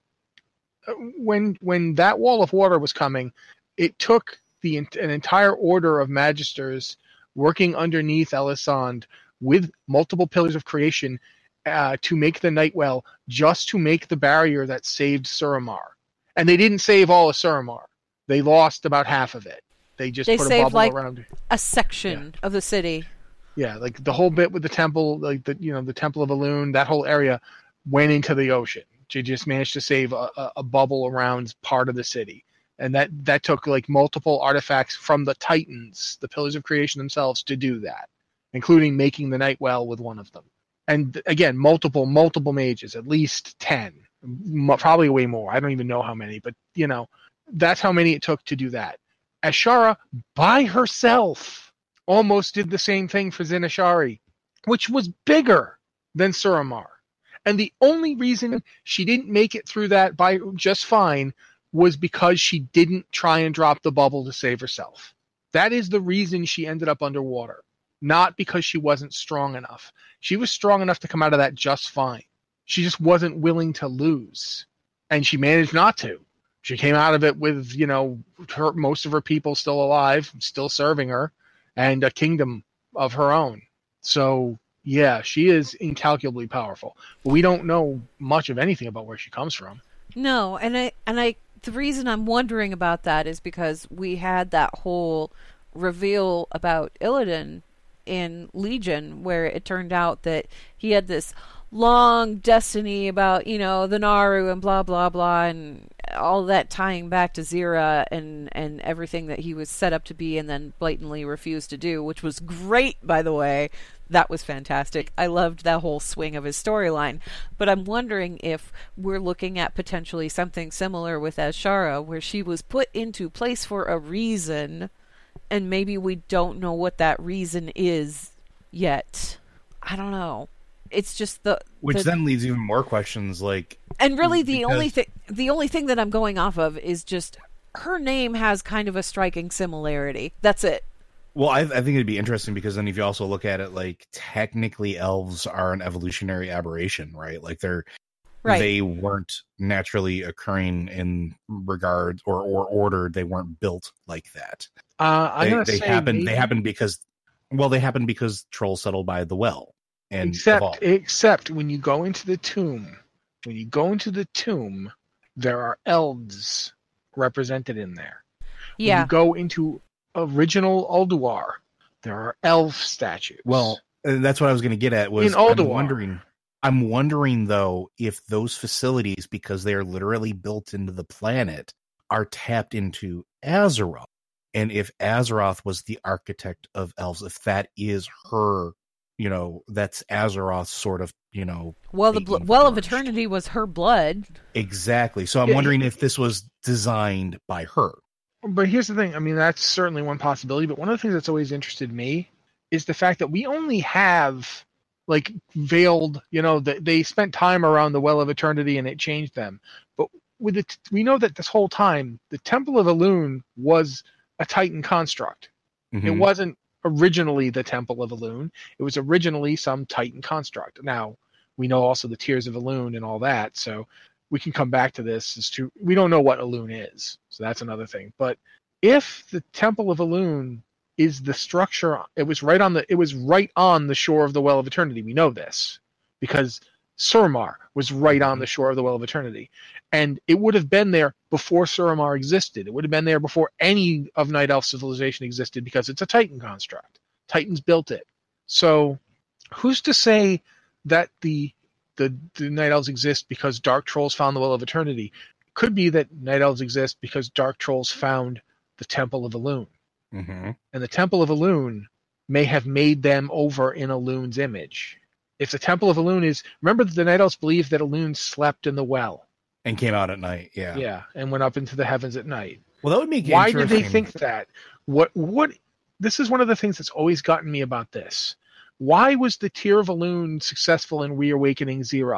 when when that wall of water was coming, it took the an entire order of magisters working underneath Elisande with multiple pillars of creation uh, to make the Nightwell, just to make the barrier that saved Suramar. And they didn't save all of Suramar. They lost about half of it. They just they put a saved bubble like around it. A section yeah. of the city. Yeah, like the whole bit with the temple, like the you know the Temple of Elune, that whole area went into the ocean. She just managed to save a, a, a bubble around part of the city, and that that took like multiple artifacts from the Titans, the Pillars of Creation themselves, to do that, including making the Nightwell with one of them. And again, multiple multiple mages, at least ten, probably way more. I don't even know how many, but you know, that's how many it took to do that. Azshara by herself almost did the same thing for Zinashari, which was bigger than Suramar. And the only reason she didn't make it through that by just fine was because she didn't try and drop the bubble to save herself. That is the reason she ended up underwater, not because she wasn't strong enough. She was strong enough to come out of that just fine. She just wasn't willing to lose, and she managed not to. She came out of it with, you know, her, most of her people still alive, still serving her, and a kingdom of her own. So, yeah, she is incalculably powerful. But we don't know much of anything about where she comes from. No, and I and I the reason I'm wondering about that is because we had that whole reveal about Illidan in Legion, where it turned out that he had this long destiny about, you know, the Naru and blah blah blah, and all that tying back to Zira and and everything that he was set up to be and then blatantly refused to do, which was great, by the way. That was fantastic. I loved that whole swing of his storyline. But I'm wondering if we're looking at potentially something similar with Azshara, where she was put into place for a reason, and maybe we don't know what that reason is yet. I don't know. It's just the which the, then leaves even more questions. Like, and really the because... only thing the only thing that I'm going off of is just her name has kind of a striking similarity. That's it. Well, I, I think it'd be interesting because then if you also look at it, like technically elves are an evolutionary aberration, right? Like they're right. They weren't naturally occurring in regard or or ordered. They weren't built like that. Uh, I'm they gonna they say happened. maybe... They happened because well, they happened because trolls settled by the well. And except evolved. except when you go into the tomb, when you go into the tomb, there are elves represented in there. Yeah. When you go into original Ulduar, there are elf statues. Well, that's what I was going to get at. Was in Ulduar. I'm wondering. I'm wondering though if those facilities, because they are literally built into the planet, are tapped into Azeroth, and if Azeroth was the architect of elves, if that is her. You know, that's Azeroth's sort of, you know... Well, the bl- Well of Eternity was her blood. Exactly. So I'm yeah, wondering he, if this was designed by her. But here's the thing. I mean, that's certainly one possibility. But one of the things that's always interested me is the fact that we only have, like, veiled... You know, the, they spent time around the Well of Eternity and it changed them. But with it, we know that this whole time, the Temple of Elune was a Titan construct. Mm-hmm. It wasn't originally the Temple of Elune. It was originally some Titan construct. Now, we know also the Tears of Elune and all that, so we can come back to this as to we don't know what Elune is, so that's another thing. But if the Temple of Elune is the structure, it was right on the it was right on the shore of the Well of Eternity. We know this because Suramar was right on the shore of the Well of Eternity. And it would have been there before Suramar existed. It would have been there before any of Night Elf civilization existed because it's a Titan construct. Titans built it. So who's to say that the the, the Night Elves exist because Dark Trolls found the Well of Eternity? It could be that Night Elves exist because Dark Trolls found the Temple of Elune. Mm-hmm. And the Temple of Elune may have made them over in Elune's image. If the Temple of Elune is... Remember that the Night Elves believed that Elune slept in the well. And came out at night, yeah. Yeah, and went up into the heavens at night. Well, that would make it Why did they think that? What? What? This is one of the things that's always gotten me about this. Why was the Tear of Elune successful in reawakening Zira?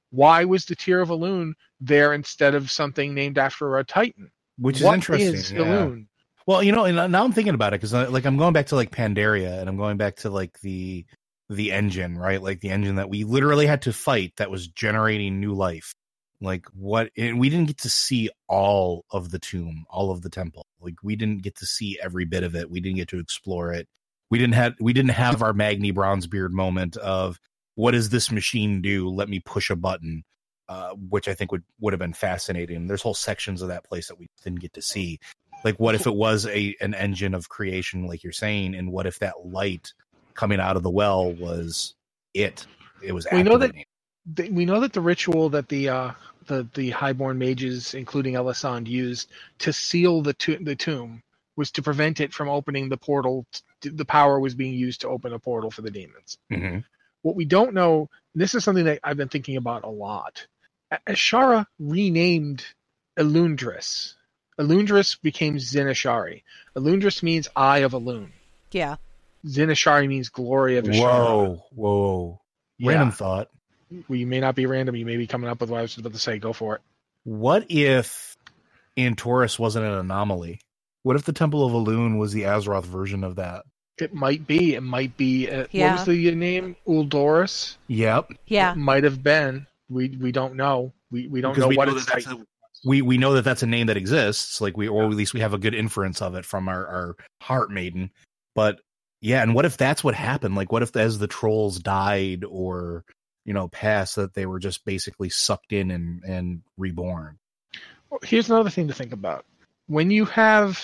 Why was the Tear of Elune there instead of something named after a Titan? Which is what interesting. Is yeah. Elune? Well, you know, and now I'm thinking about it because like I'm going back to like Pandaria, and I'm going back to like the the engine, right? Like the engine that we literally had to fight that was generating new life. Like what? And we didn't get to see all of the tomb, all of the temple. Like we didn't get to see every bit of it. We didn't get to explore it. We didn't have we didn't have our Magni Bronzebeard moment of what does this machine do? Let me push a button, uh, which I think would would have been fascinating. There's whole sections of that place that we didn't get to see. Like, what if it was a an engine of creation, like you're saying, and what if that light coming out of the well was it? It was. We know that the, we know that the ritual that the uh, the the highborn mages, including Elisande, used to seal the to- the tomb was to prevent it from opening the portal. The power was being used to open a portal for the demons. Mm-hmm. What we don't know, this is something that I've been thinking about a lot. Ashara renamed Elundris. Elundris became Zinashari. Elundris means Eye of Elune. Yeah. Zinashari means Glory of Ashara. Whoa, whoa. Yeah. Random thought. Well, you may not be random. You may be coming up with what I was about to say. Go for it. What if Antorus wasn't an anomaly? What if the Temple of Elune was the Azeroth version of that? It might be. It might be. Uh, Yeah. What was the name? Uldoris? Yep. Yeah. It might have been. We we don't know. We we don't Because know we what know it's that that's like. a- We we know that that's a name that exists, like we, or at least we have a good inference of it from our, our Heart Maiden. But yeah, and what if that's what happened? Like, what if as the trolls died or, you know, passed, that they were just basically sucked in and, and reborn? Well, here's another thing to think about. When you have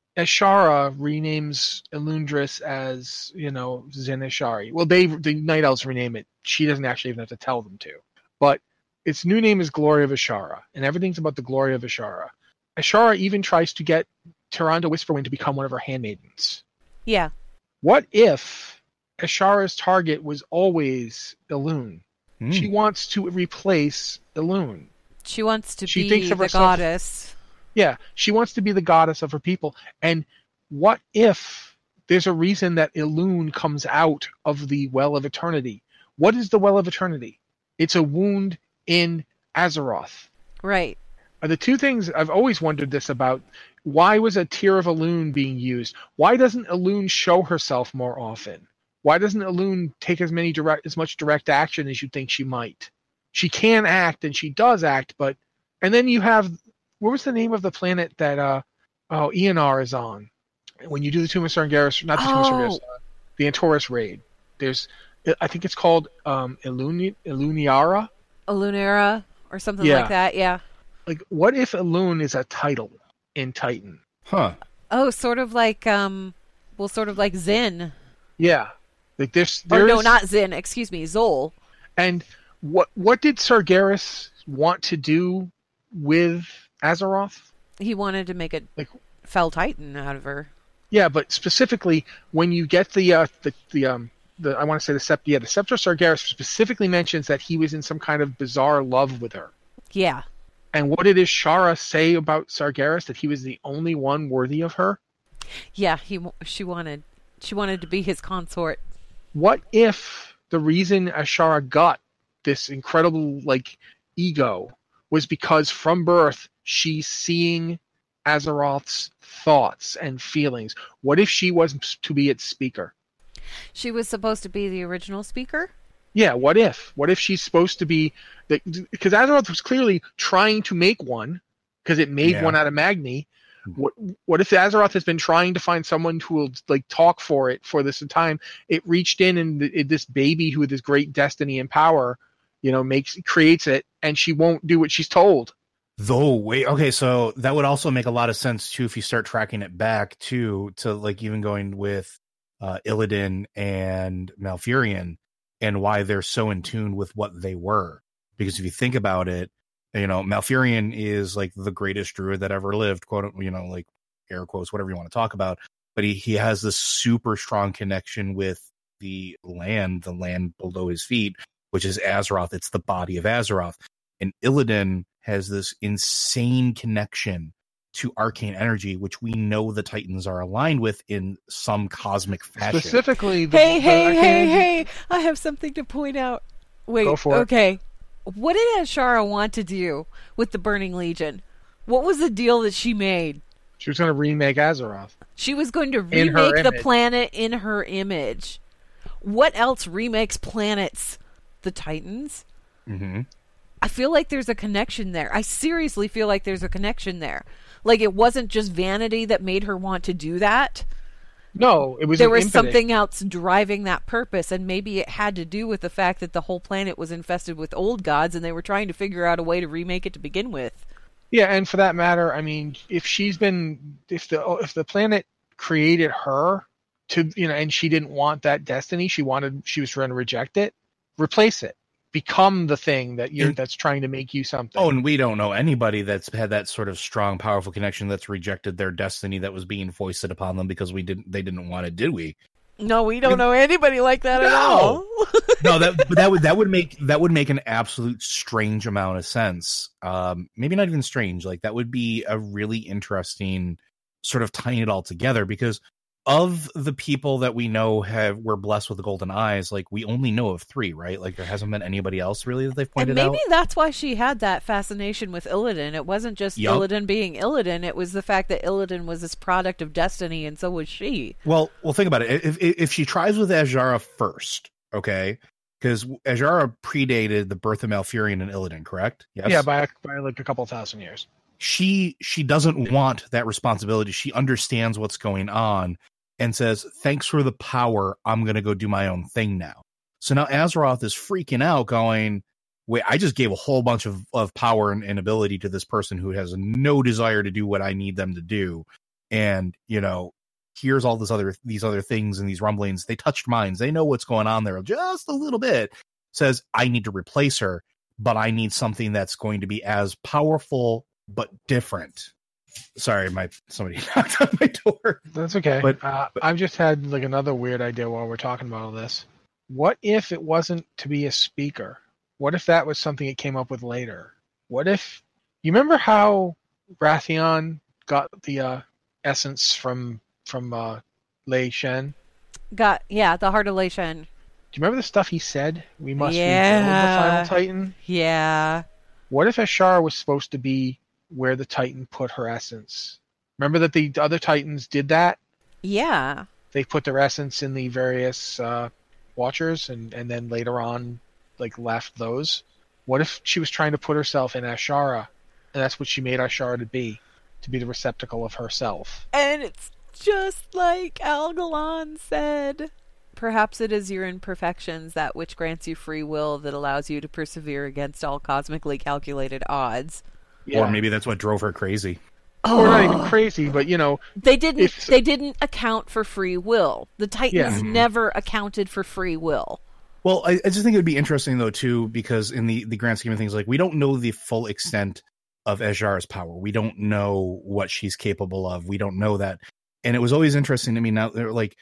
Ashara renames Elundris as, you know, Zinashari. Well, they the Night Elves rename it. She doesn't actually even have to tell them to. But its new name is Glory of Ashara, and everything's about the glory of Ashara. Ashara even tries to get Tyrande Whisperwind to become one of her handmaidens. Yeah. What if Ashara's target was always Elune? Hmm. She wants to replace Elune. She wants to She be thinks the of herself- goddess. Yeah, she wants to be the goddess of her people. And what if there's a reason that Elune comes out of the Well of Eternity? What is the Well of Eternity? It's a wound in Azeroth. Right. Are the two things I've always wondered this about. Why was a Tear of Elune being used? Why doesn't Elune show herself more often? Why doesn't Elune take as many direct as much direct action as you think she might? She can act and she does act, but and then you have what was the name of the planet that uh oh Eonar is on? When you do the Tomb of Sargeras, not the Tomb of Sargeras, Oh. uh, the Antorus raid. There's I think it's called um Eluni, Eluniara. Elunera or something Yeah. like that. Yeah. Like, what if Elune is a title in Titan? Huh. Oh, sort of like um, well, sort of like Zin. Yeah, like there's Or there's no, not Zin. Excuse me, Zol. and what what did Sargeras want to do with Azeroth? He wanted to make a Like- fell titan out of her. Yeah, but specifically when you get the uh, the the um the I want to say the Sept yeah the Scepter of Sargeras specifically mentions that he was in some kind of bizarre love with her. Yeah. And what did Ishara say about Sargeras? That he was the only one worthy of her? Yeah. He wa- she wanted she wanted to be his consort. What if the reason Ashara got this incredible like ego was because from birth she's seeing Azeroth's thoughts and feelings? What if she was to be its speaker? She was supposed to be the original speaker. Yeah, what if? What if she's supposed to be the because Azeroth was clearly trying to make one because it made Yeah. one out of Magni. What what if Azeroth has been trying to find someone who will like talk for it for this time? It reached in and it, this baby who with this great destiny and power, you know, makes creates it, and she won't do what she's told. Though, wait, okay, so that would also make a lot of sense too if you start tracking it back to to like even going with uh, Illidan and Malfurion and why they're so in tune with what they were. Because if you think about it, you know, Malfurion is like the greatest druid that ever lived, quote, you know, like air quotes, whatever you want to talk about. But he, he has this super strong connection with the land, the land below his feet, which is Azeroth. It's the body of Azeroth. And Illidan has this insane connection to arcane energy, which we know the Titans are aligned with in some cosmic fashion. Specifically, the, Hey, the hey, arcane hey, energy- hey! I have something to point out. Wait. Go for it. Okay. What did Azshara want to do with the Burning Legion? What was the deal that she made? She was going to remake Azeroth. She was going to In her remake the image. planet in her image. What else remakes planets? The Titans? Mm-hmm. I feel like there's a connection there. I seriously feel like there's a connection there. Like it wasn't just vanity that made her want to do that. No, it was There an was impetus. something else driving that purpose, and maybe it had to do with the fact that the whole planet was infested with old gods, and they were trying to figure out a way to remake it to begin with. Yeah, and for that matter, I mean, if she's been, if the if the planet created her to, you know, and she didn't want that destiny, she wanted, she was trying to reject it, replace it, become the thing that you're And- that's trying to make you something. Oh, and we don't know anybody that's had that sort of strong, powerful connection that's rejected their destiny that was being foisted upon them because we didn't, they didn't want it, did we? No, we don't know anybody like that at No. all. No, that but that would that would make that would make an absolute strange amount of sense. Um, maybe not even strange. Like that would be a really interesting sort of tying it all together because of the people that we know have were blessed with the golden eyes, like we only know of three, right? Like there hasn't been anybody else really that they've And pointed maybe out. that's why she had that fascination with Illidan. It wasn't just Yup. Illidan being Illidan. It was the fact that Illidan was this product of destiny, and so was she. Well, well, think about it. If if, if she tries with Azshara first, okay, because Azshara predated the birth of Malfurion and Illidan, correct? Yes. Yeah, by by like a couple thousand years. she she doesn't want that responsibility. She understands what's going on and says, thanks for the power. I'm going to go do my own thing now. So now Azeroth is freaking out going, wait, I just gave a whole bunch of, of power and, and ability to this person who has no desire to do what I need them to do. And, you know, here's all this other, these other things and these rumblings. They touched minds. They know what's going on there just a little bit. Says, I need to replace her, but I need something that's going to be as powerful but different. Sorry, my somebody knocked on my door. That's okay. But- uh, I've just had like another weird idea while we're talking about all this. What if it wasn't to be a speaker? What if that was something it came up with later? What if you remember how Wrathion got the uh, essence from from uh, Lei Shen? Got yeah, the Heart of Lei Shen. Do you remember the stuff he said? We must Yeah. rebuild the final Titan. Yeah. What if Azshara was supposed to be where the Titan put her essence? Remember that the other Titans did that? Yeah. They put their essence in the various uh, Watchers, and, and then later on, like, left those. What if she was trying to put herself in Azshara, and that's what she made Azshara to be, to be the receptacle of herself? And it's just like Algalon said. Perhaps it is your imperfections, that which grants you free will, that allows you to persevere against all cosmically calculated odds. Or maybe that's what drove her crazy. Or not even crazy, but you know, They didn't. If- They didn't account for free will. The Titans Yeah. never accounted for free will. Well, I, I just think it would be interesting, though, too, because in the, the grand scheme of things, like, we don't know the full extent of Azshara's power. We don't know what she's capable of. We don't know that. And it was always interesting to me now, they're like,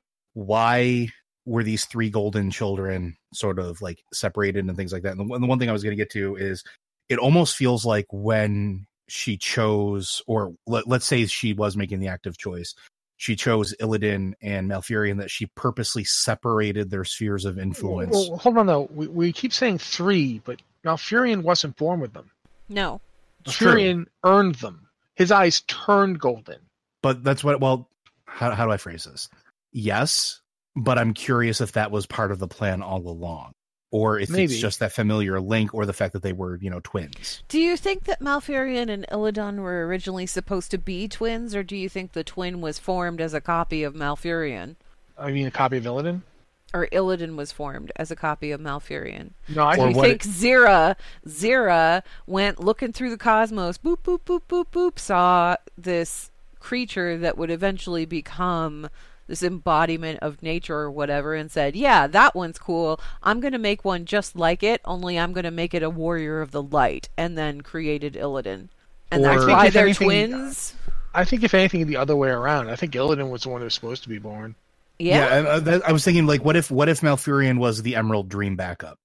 why were these three golden children sort of, like, separated and things like that? And the, one- the one thing I was going to get to is it almost feels like when she chose, or let, let's say she was making the active choice, she chose Illidan and Malfurion, that she purposely separated their spheres of influence. Well, hold on though. We, we keep saying three, but Malfurion wasn't born with them. No. It's true. Malfurion earned them. His eyes turned golden. But that's what, well, how, how do I phrase this? Yes, but I'm curious if that was part of the plan all along, or if Maybe. it's just that familiar link, or the fact that they were, you know, twins. Do you think that Malfurion and Illidan were originally supposed to be twins, or do you think the twin was formed as a copy of Malfurion? I mean, a copy of Illidan? Or Illidan was formed as a copy of Malfurion? No, I Or Do you think what think Zira, Zira went looking through the cosmos, boop, boop, boop, boop, boop, saw this creature that would eventually become this embodiment of nature or whatever, and said, yeah, that one's cool. I'm going to make one just like it, only I'm going to make it a warrior of the light, and then created Illidan. And Or- that's I think why if they're anything- twins? I think if anything, the other way around. I think Illidan was the one who was supposed to be born. Yeah. I, I, that- I was thinking, like, what if what if Malfurion was the Emerald Dream backup?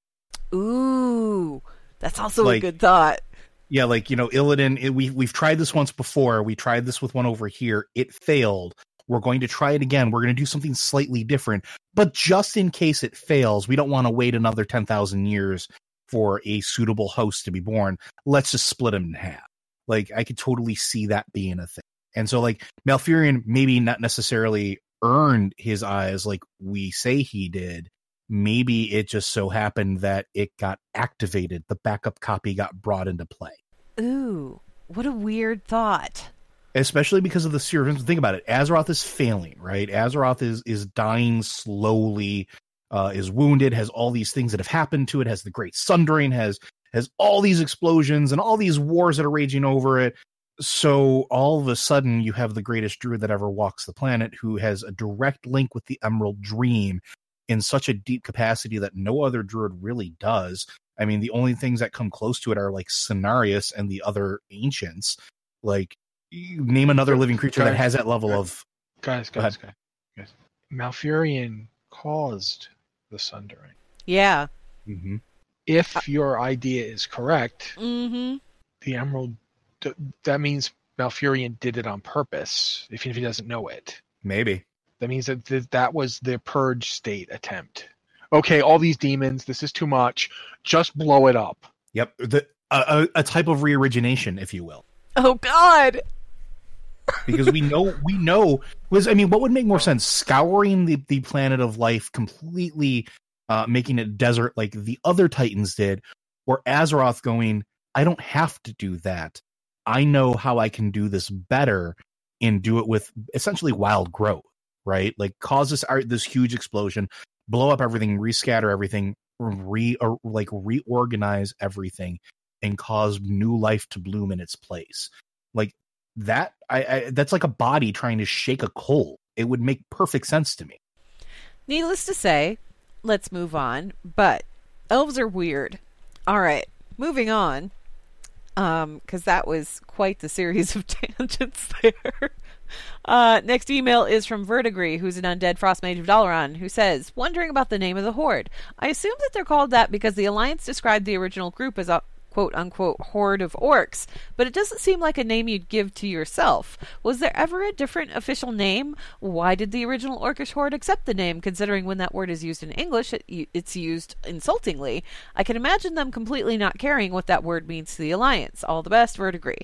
Ooh, that's also a Like- good thought. Yeah, like, you know, Illidan, it, we, we've tried this once before. We tried this with one over here. It failed. We're going to try it again. We're going to do something slightly different. But just in case it fails, we don't want to wait another ten thousand years for a suitable host to be born. Let's just split him in half. Like, I could totally see that being a thing. And so, like, Malfurion maybe not necessarily earned his eyes like we say he did. Maybe it just so happened that it got activated. The backup copy got brought into play. Ooh, what a weird thought. Especially because of the serum. Think about it. Azeroth is failing, right? Azeroth is is dying slowly, uh, is wounded, has all these things that have happened to it, has the Great Sundering, has has all these explosions and all these wars that are raging over it. So all of a sudden you have the greatest druid that ever walks the planet who has a direct link with the Emerald Dream in such a deep capacity that no other druid really does. I mean, the only things that come close to it are like Cenarius and the other ancients. Like, you name another living creature guys, that has that level guys, of... Guys, guys, guys, guys. Malfurion caused the Sundering. Yeah. Mm-hmm. If your idea is correct, Mm-hmm. the Emerald, that means Malfurion did it on purpose, even if he doesn't know it. Maybe. That means that th- that was the purge state attempt. Okay, all these demons, this is too much. Just blow it up. Yep. The, a, a type of re-origination, if you will. Oh, God. Because we know, we know, was, I mean, what would make more sense? Scouring the, the planet of life completely, uh, making it desert like the other Titans did, or Azeroth going, I don't have to do that. I know how I can do this better and do it with essentially wild growth, right? Like cause this art, this huge explosion, blow up everything, rescatter everything, re or like reorganize everything, and cause new life to bloom in its place. Like that, I, I that's like a body trying to shake a coal. It would make perfect sense to me. Needless to say, let's move on. But elves are weird. All right, moving on. Um, because that was quite the series of tangents there. Uh, next email is from Verdigris, who's an undead frost mage of Dalaran, who says, wondering about the name of the Horde. I assume that they're called that because the Alliance described the original group as a quote-unquote horde of orcs, but it doesn't seem like a name you'd give to yourself. Was there ever a different official name? Why did the original Orcish Horde accept the name, considering when that word is used in English, it, it's used insultingly? I can imagine them completely not caring what that word means to the Alliance. All the best, Verdigris.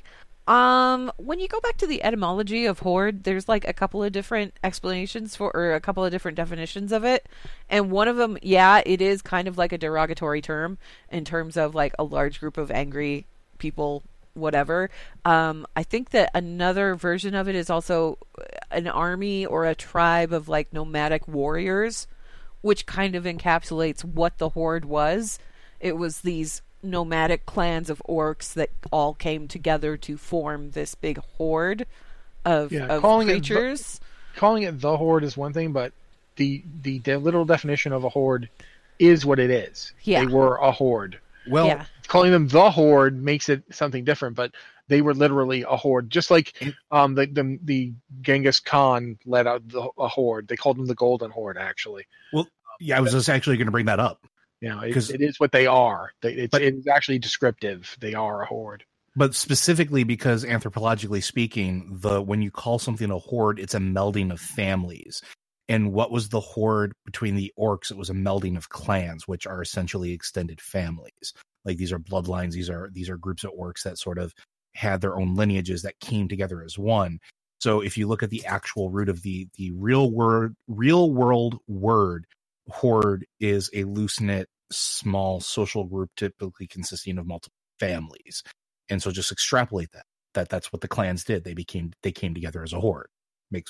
Um, when you go back to the etymology of horde, there's like a couple of different explanations for, or a couple of different definitions of it. And one of them, yeah, it is kind of like a derogatory term in terms of like a large group of angry people, whatever. Um, I think that another version of it is also an army or a tribe of like nomadic warriors, which kind of encapsulates what the horde was. It was these nomadic clans of orcs that all came together to form this big horde of, yeah, of calling creatures. It the, calling it the horde is one thing, but the the de- literal definition of a horde is what it is. Yeah. They were a horde. Well, yeah. Calling them the horde makes it something different, but they were literally a horde. Just like um, the, the the Genghis Khan led out the, a horde. They called them the Golden Horde, actually. Well, yeah, I was just actually going to bring that up. You know, it, it is what they are. It's, but, it's actually descriptive. They are a horde. But specifically because anthropologically speaking, the when you call something a horde, it's a melding of families. And what was the horde between the orcs? It was a melding of clans, which are essentially extended families. Like these are bloodlines. These are these are groups of orcs that sort of had their own lineages that came together as one. So if you look at the actual root of the the real word, real world word, horde is a loose-knit small social group typically consisting of multiple families. And so just extrapolate that that that's what the clans did. They became they came together as a horde. Makes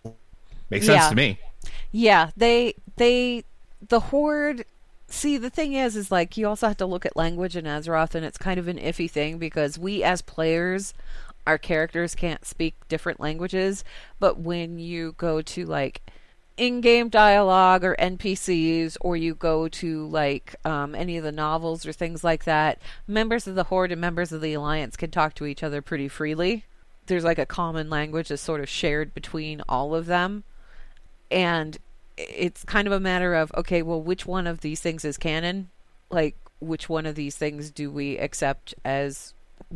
makes sense yeah. to me. Yeah, they they the horde. See, the thing is is like you also have to look at language in Azeroth, and it's kind of an iffy thing because we as players, our characters can't speak different languages, but when you go to like in-game dialogue or N P Cs, or you go to like um, any of the novels or things like that, members of the Horde and members of the Alliance can talk to each other pretty freely. There's like a common language that's sort of shared between all of them, and it's kind of a matter of, okay, well, which one of these things is canon? Like, which one of these things do we accept as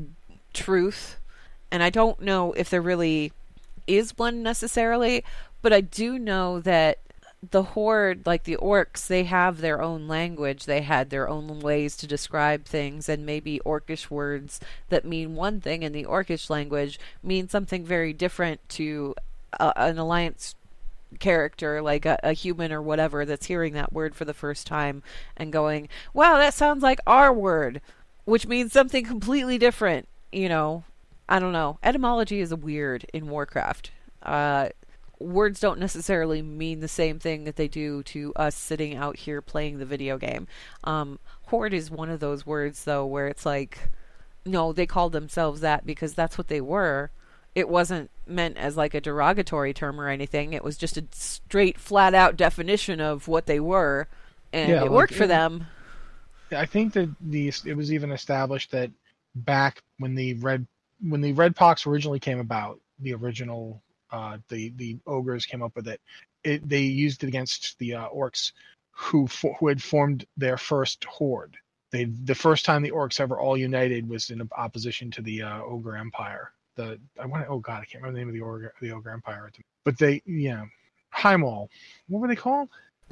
truth? And I don't know if there really is one necessarily, but I do know that the Horde, like the orcs, they have their own language. They had their own ways to describe things, and maybe orcish words that mean one thing in the orcish language mean something very different to uh, an Alliance character, like a, a human or whatever, that's hearing that word for the first time and going, wow, that sounds like our word, which means something completely different. You know, I don't know. Etymology is weird in Warcraft. Uh, words don't necessarily mean the same thing that they do to us sitting out here playing the video game. Um, Horde is one of those words, though, where it's like, no, they called themselves that because that's what they were. It wasn't meant as like a derogatory term or anything. It was just a straight, flat-out definition of what they were, and yeah, it like, worked for it, them. I think that the it was even established that back when the red when the Red Pox originally came about, the original uh, the the ogres came up with it. It they used it against the uh, orcs who fo- who had formed their first horde. They the first time the orcs ever all united was in opposition to the uh, ogre empire. The I want to, oh god I can't remember the name of the ogre the ogre empire, but they yeah Heimdall, what were they called?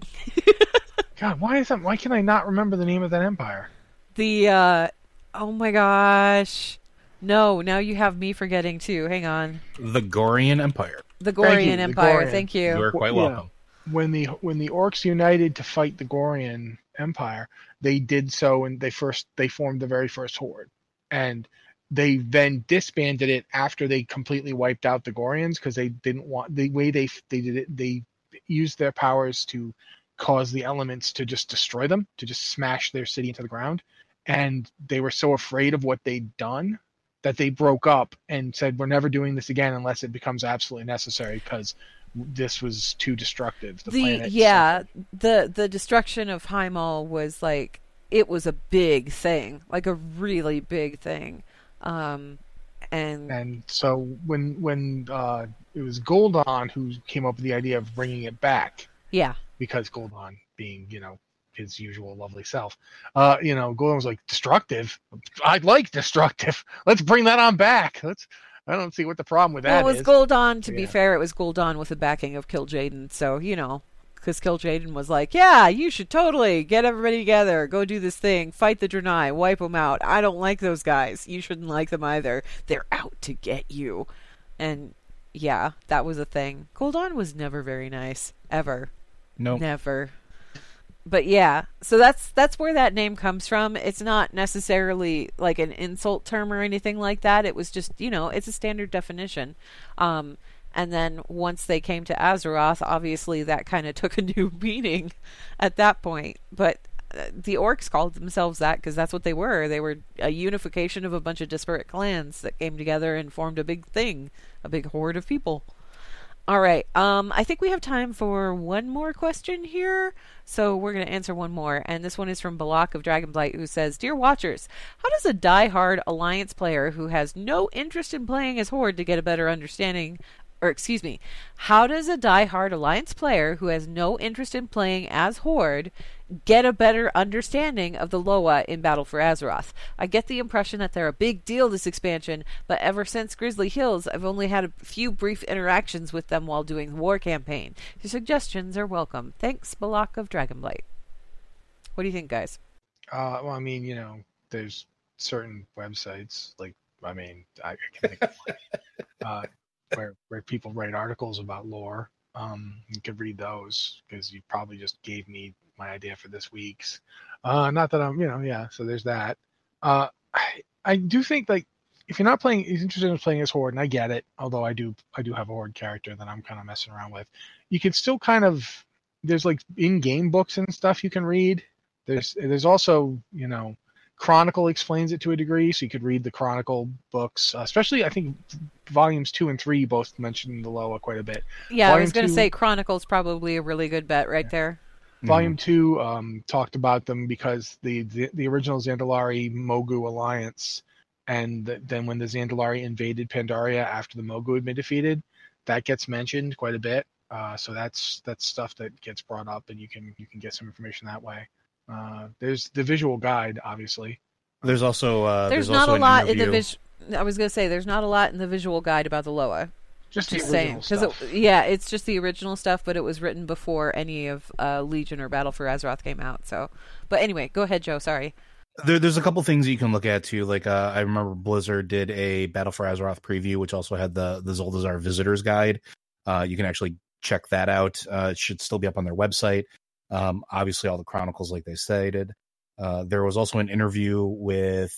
God, why is that? Why can I not remember the name of that empire? The uh, oh my gosh, no! Now you have me forgetting too. Hang on. The Gorian Empire. The Gorian Thank you, Empire. the Gorian. Thank you. You are quite Yeah. welcome. When the when the orcs united to fight the Gorian Empire, they did so, and they first they formed the very first horde, and they then disbanded it after they completely wiped out the Gorians because they didn't want the way they they did it. They used their powers to cause the elements to just destroy them, to just smash their city into the ground, and they were so afraid of what they'd done that they broke up and said, "We're never doing this again unless it becomes absolutely necessary," because this was too destructive. The, the planet yeah, suffered. the the destruction of Heimdall was like, it was a big thing, like a really big thing. Um, and And so when when uh, it was Gul'dan who came up with the idea of bringing it back, yeah, because Gul'dan, being you know his usual lovely self, uh, you know Gul'dan was like, destructive. I'd like destructive. Let's bring that on back. Let's. I don't see what the problem with that well, it was is. Gul'dan. To Yeah. be fair, it was Gul'dan with the backing of Kil'jaeden. So you know, because Kil'jaeden was like, "Yeah, you should totally get everybody together, go do this thing, fight the Draenei, wipe them out. I don't like those guys. You shouldn't like them either. They're out to get you." And yeah, that was a thing. Gul'dan was never very nice, ever. No. Never. But yeah, so that's that's where that name comes from. It's not necessarily like an insult term or anything like that. It was just, you know, it's a standard definition. Um, and then once they came to Azeroth, obviously that kind of took a new meaning at that point. But uh, the orcs called themselves that because that's what they were. They were a unification of a bunch of disparate clans that came together and formed a big thing, a big horde of people. All right. Um, I think we have time for one more question here. So we're going to answer one more. And this one is from Balak of Dragonblight, who says, Dear Watchers, how does a die-hard Alliance player who has no interest in playing as Horde to get a better understanding... Or, excuse me, how does a die-hard Alliance player who has no interest in playing as Horde get a better understanding of the Loa in Battle for Azeroth? I get the impression that they're a big deal this expansion, but ever since Grizzly Hills, I've only had a few brief interactions with them while doing the war campaign. Your suggestions are welcome. Thanks, Balak of Dragonblight. What do you think, guys? Uh, well, I mean, you know, there's certain websites, like, I mean, I, I can think of one, uh, where where people write articles about lore. Um, you could read those because you probably just gave me my idea for this week's. Uh, not that I'm, you know, yeah. So there's that. Uh, I I do think like if you're not playing, if you're interested in playing as Horde, and I get it, although I do I do have a Horde character that I'm kind of messing around with. You can still kind of there's like in-game books and stuff you can read. There's there's also you know. Chronicle explains it to a degree, so you could read the Chronicle books, uh, especially I think volumes two and three both mention the Loa quite a bit. Yeah, Volume I was going to two- say Chronicle's probably a really good bet right there. Volume two um, talked about them because the, the, the original Zandalari Mogu alliance, and the, then when the Zandalari invaded Pandaria after the Mogu had been defeated, that gets mentioned quite a bit. Uh, so that's that's stuff that gets brought up, and you can you can get some information that way. Uh, there's the visual guide, obviously. There's also uh, There's, there's not also a an lot in the interview. vis- I was going to say there's not a lot in the visual guide about the Loa. Just the Just original saying, stuff. because yeah, it's just the original stuff, but it was written before any of uh, Legion or Battle for Azeroth came out. So, but anyway, go ahead, Joe. Sorry. There, there's a couple things you can look at too. Like uh, I remember Blizzard did a Battle for Azeroth preview, which also had the the Zuldazar Visitors Guide. Uh, you can actually check that out. Uh, it should still be up on their website. Um, obviously, all the chronicles, like they stated. Uh, there was also an interview with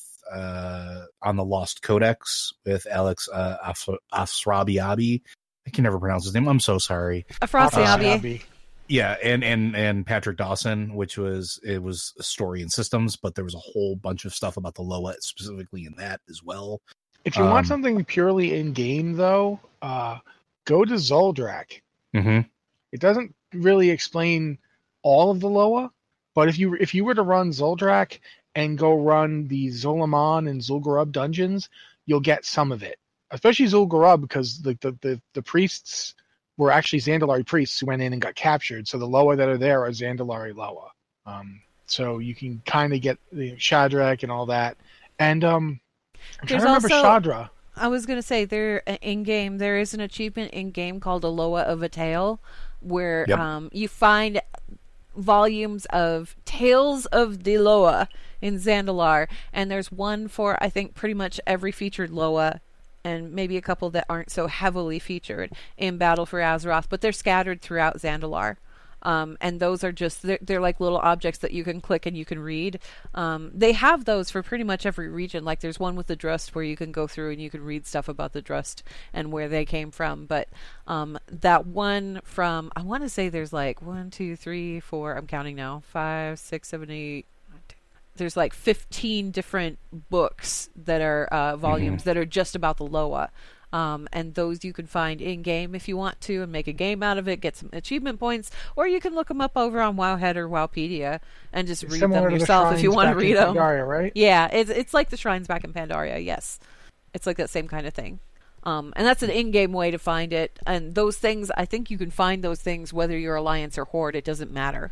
uh, on the Lost Codex with Alex uh, Af- Afsrabiabi. I can never pronounce his name. I'm so sorry. Afrasiabi. Yeah, and and and Patrick Dawson, which was it was story and systems, but there was a whole bunch of stuff about the Loa specifically in that as well. If you um, want something purely in game, though, uh, go to Zuldrak. Mm-hmm. It doesn't really explain all of the Loa, but if you if you were to run Zuldrak and go run the Zolaman and Zul'Gurub dungeons, you'll get some of it. Especially Zul'Gurub, because the the, the the priests were actually Zandalari priests who went in and got captured. So the Loa that are there are Zandalari Loa. Um, so you can kind of get the Shadrach and all that. And um, I'm trying There's to remember also- Shadra. I was gonna say there in game there is an achievement in game called a Loa of a Tale, where Yep. um, you find volumes of Tales of the Loa in Zandalar, and there's one for I think pretty much every featured Loa, and maybe a couple that aren't so heavily featured in Battle for Azeroth, but they're scattered throughout Zandalar. Um, and those are just, they're, they're like little objects that you can click and you can read. Um, they have those for pretty much every region. Like there's one with the Drust where you can go through and you can read stuff about the Drust and where they came from. But um, that one from, I want to say there's like one, two, three, four, I'm counting now, five, six, seven, eight. There's like fifteen different books that are uh, volumes mm-hmm. that are just about the Loa. Um, and those you can find in-game if you want to and make a game out of it, get some achievement points, or you can look them up over on Wowhead or Wowpedia and just It's read similar them to the yourself if you shrines want to back read in them. Pandaria, right? Yeah, it's, it's like the shrines back in Pandaria, yes. It's like that same kind of thing. Um, and that's an in-game way to find it. And those things, I think you can find those things whether you're Alliance or Horde. It doesn't matter.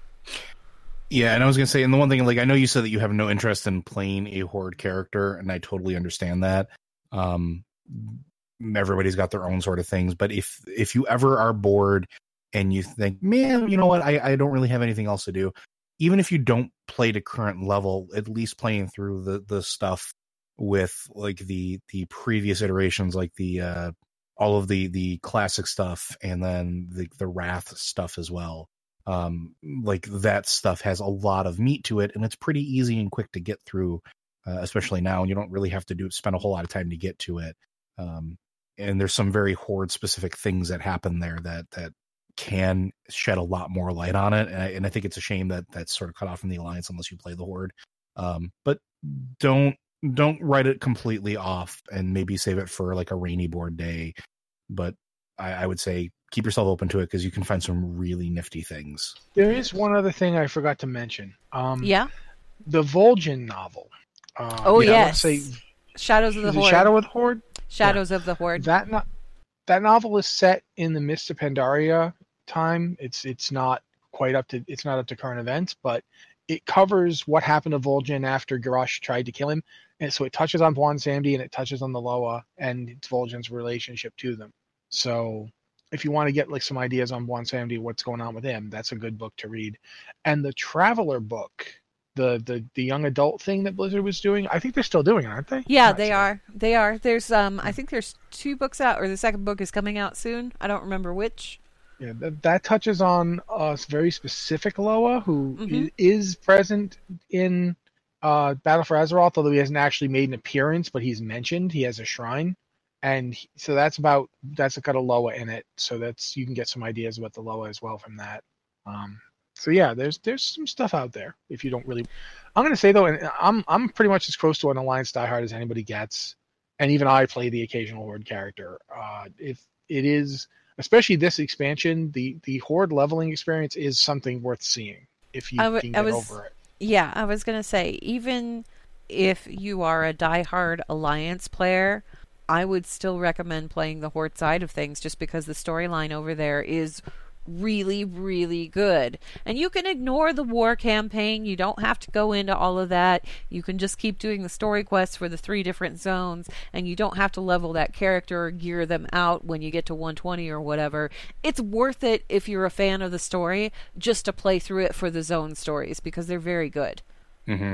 Yeah, and I was going to say, and the one thing, like, I know you said that you have no interest in playing a Horde character, and I totally understand that. Um, everybody's got their own sort of things, but if if you ever are bored and you think, man, you know what, I, I don't really have anything else to do, even if you don't play to current level, at least playing through the, the stuff with, like, the, the previous iterations, like the uh, all of the, the classic stuff, and then the, the Wrath stuff as well. Um, like that stuff has a lot of meat to it, and it's pretty easy and quick to get through, uh, especially now. And you don't really have to do spend a whole lot of time to get to it. Um, and there's some very Horde specific things that happen there that that can shed a lot more light on it. And I, and I think it's a shame that that's sort of cut off from the Alliance unless you play the Horde. Um, but don't don't write it completely off, and maybe save it for like a rainy board day. But I, I would say keep yourself open to it, because you can find some really nifty things. There is one other thing I forgot to mention. Um, Yeah? The Vol'jin novel. Uh, Oh, yeah, I wanna yes. Say, Shadows of the is it Horde. Shadow of the Horde? Shadows of the Horde. That no- that novel is set in the Mists of Pandaria time. It's it's not quite up to it's not up to current events, but it covers what happened to Vol'jin after Garrosh tried to kill him, and so it touches on Bwonsamdi and it touches on the Loa and it's Vol'jin's relationship to them. So if you want to get like some ideas on Bwonsamdi, what's going on with him, that's a good book to read. And the Traveler book, the the the young adult thing that Blizzard was doing, I think they're still doing it, aren't they? Yeah, Not they sure. are. They are. There's um I think there's two books out, or the second book is coming out soon. I don't remember which. Yeah, that, that touches on a very specific Loa who Mhm. i- is present in uh, Battle for Azeroth, although he hasn't actually made an appearance, but he's mentioned. He has a shrine, and he, so that's about that's got a Loa in it. So that's you can get some ideas about the Loa as well from that. Um, so yeah, there's there's some stuff out there if you don't really. I'm gonna say though, and I'm I'm pretty much as close to an Alliance diehard as anybody gets, and even I play the occasional Horde character. Uh, if it is. Especially this expansion, the, the Horde leveling experience is something worth seeing if you I w- can I get was- over it. Yeah, I was gonna say, even if you are a diehard Alliance player, I would still recommend playing the Horde side of things, just because the storyline over there is really, really good. And you can ignore the war campaign. You don't have to go into all of that. You can just keep doing the story quests for the three different zones, and you don't have to level that character or gear them out when you get to one twenty or whatever. It's worth it if you're a fan of the story just to play through it for the zone stories, because they're very good. Mm-hmm.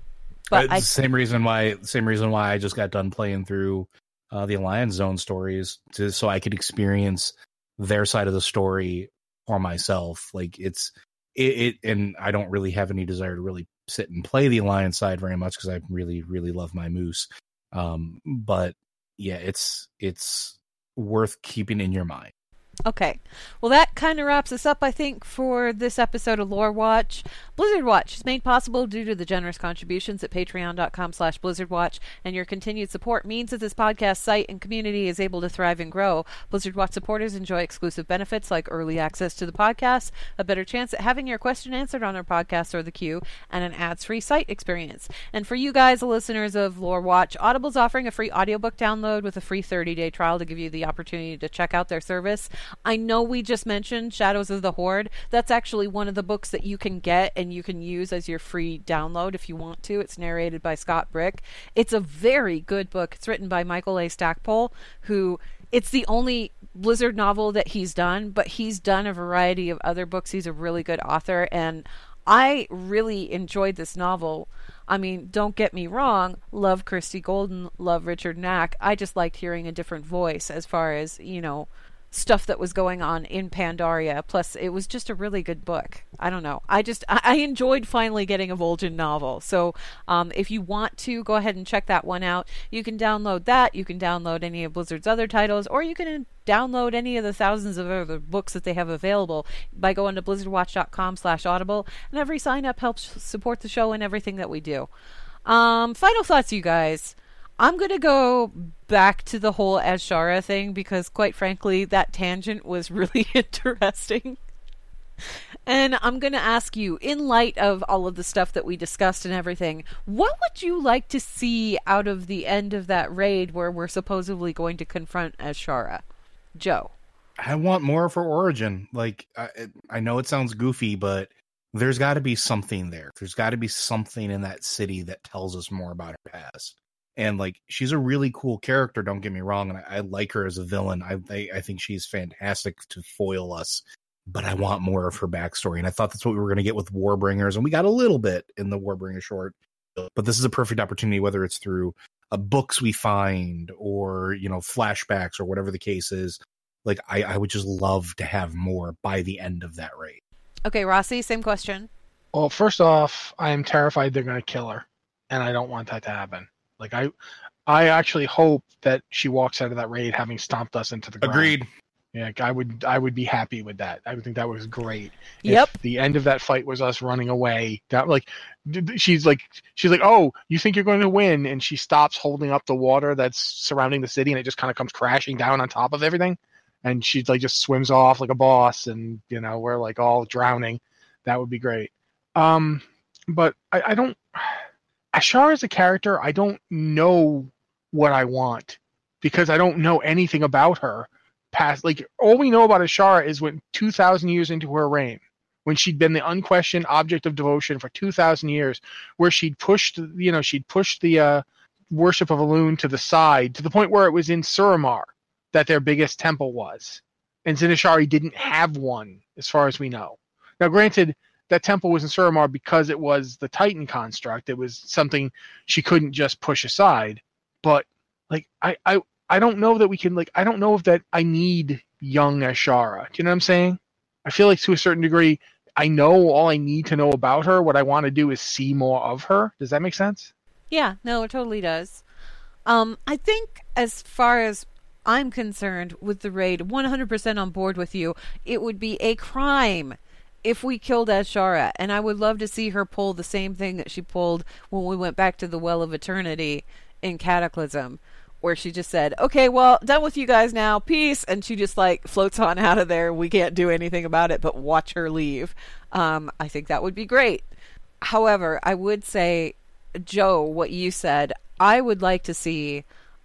But it's I, the same reason why same reason why I just got done playing through uh, the Alliance Zone stories, to, so I could experience their side of the story for myself. Like it's it, it and I don't really have any desire to really sit and play the Alliance side very much, because I really really love my moose. Um, but yeah, it's it's worth keeping in your mind. Okay. Well, that kind of wraps us up, I think, for this episode of Lore Watch. Blizzard Watch is made possible due to the generous contributions at patreon.com slash blizzardwatch, and your continued support means that this podcast site and community is able to thrive and grow. Blizzard Watch supporters enjoy exclusive benefits like early access to the podcast, a better chance at having your question answered on our podcast or the queue, and an ads-free site experience. And for you guys, the listeners of Lore Watch, Audible's offering a free audiobook download with a free thirty-day trial to give you the opportunity to check out their service. I know we just mentioned Shadows of the Horde. That's actually one of the books that you can get and you can use as your free download if you want to. It's narrated by Scott Brick. It's a very good book. It's written by Michael A. Stackpole, who, it's the only Blizzard novel that he's done, but he's done a variety of other books. He's a really good author, and I really enjoyed this novel. I mean, don't get me wrong, love Christy Golden, love Richard Knack. I just liked hearing a different voice as far as, you know, stuff that was going on in Pandaria. Plus, it was just a really good book. I don't know. I just, I, I enjoyed finally getting a Vol'jin novel. So um, if you want to, go ahead and check that one out. You can download that. You can download any of Blizzard's other titles, or you can download any of the thousands of other books that they have available by going to blizzardwatch.com slash audible. And every sign up helps support the show and everything that we do. Um, final thoughts, you guys. I'm going to go back to the whole Azshara thing because, quite frankly, that tangent was really interesting. And I'm going to ask you, in light of all of the stuff that we discussed and everything, what would you like to see out of the end of that raid where we're supposedly going to confront Azshara? Joe? I want more for Origin. Like, I, I know it sounds goofy, but there's got to be something there. There's got to be something in that city that tells us more about her past. And like, she's a really cool character, don't get me wrong, and I, I like her as a villain. I, I I think she's fantastic to foil us, but I want more of her backstory. And I thought that's what we were going to get with Warbringers, and we got a little bit in the Warbringer short. But this is a perfect opportunity, whether it's through uh, books we find or, you know, flashbacks or whatever the case is. Like, I, I would just love to have more by the end of that raid. Okay, Rossi, same question. Well, first off, I'm terrified they're going to kill her, and I don't want that to happen. Like, I I actually hope that she walks out of that raid having stomped us into the ground. Agreed. Yeah, I would I would be happy with that. I would think that was great. Yep. If the end of that fight was us running away, that like she's like she's like, "Oh, you think you're going to win?" And she stops holding up the water that's surrounding the city, and it just kind of comes crashing down on top of everything. And she like just swims off like a boss, and you know, we're like all drowning. That would be great. Um, but I, I don't. Azshara as a character, I don't know what I want because I don't know anything about her. Past, like, all we know about Azshara is when two thousand years into her reign, when she'd been the unquestioned object of devotion for two thousand years, where she'd pushed, you know, she'd pushed the uh, worship of Elune to the side to the point where it was in Suramar that their biggest temple was, and Zinashari didn't have one, as far as we know. Now, granted, that temple was in Suramar because it was the Titan construct. It was something she couldn't just push aside. But like, I, I, I don't know that we can like. I don't know if that I need young Azshara. Do you know what I'm saying? I feel like to a certain degree, I know all I need to know about her. What I want to do is see more of her. Does that make sense? Yeah, no, it totally does. Um, I think as far as I'm concerned with the raid, one hundred percent on board with you. It would be a crime if we killed Azshara, and I would love to see her pull the same thing that she pulled when we went back to the Well of Eternity in Cataclysm, where she just said, okay, well, done with you guys now, peace, and she just, like, floats on out of there. We can't do anything about it but watch her leave. Um, I think that would be great. However, I would say, Joe, what you said, I would like to see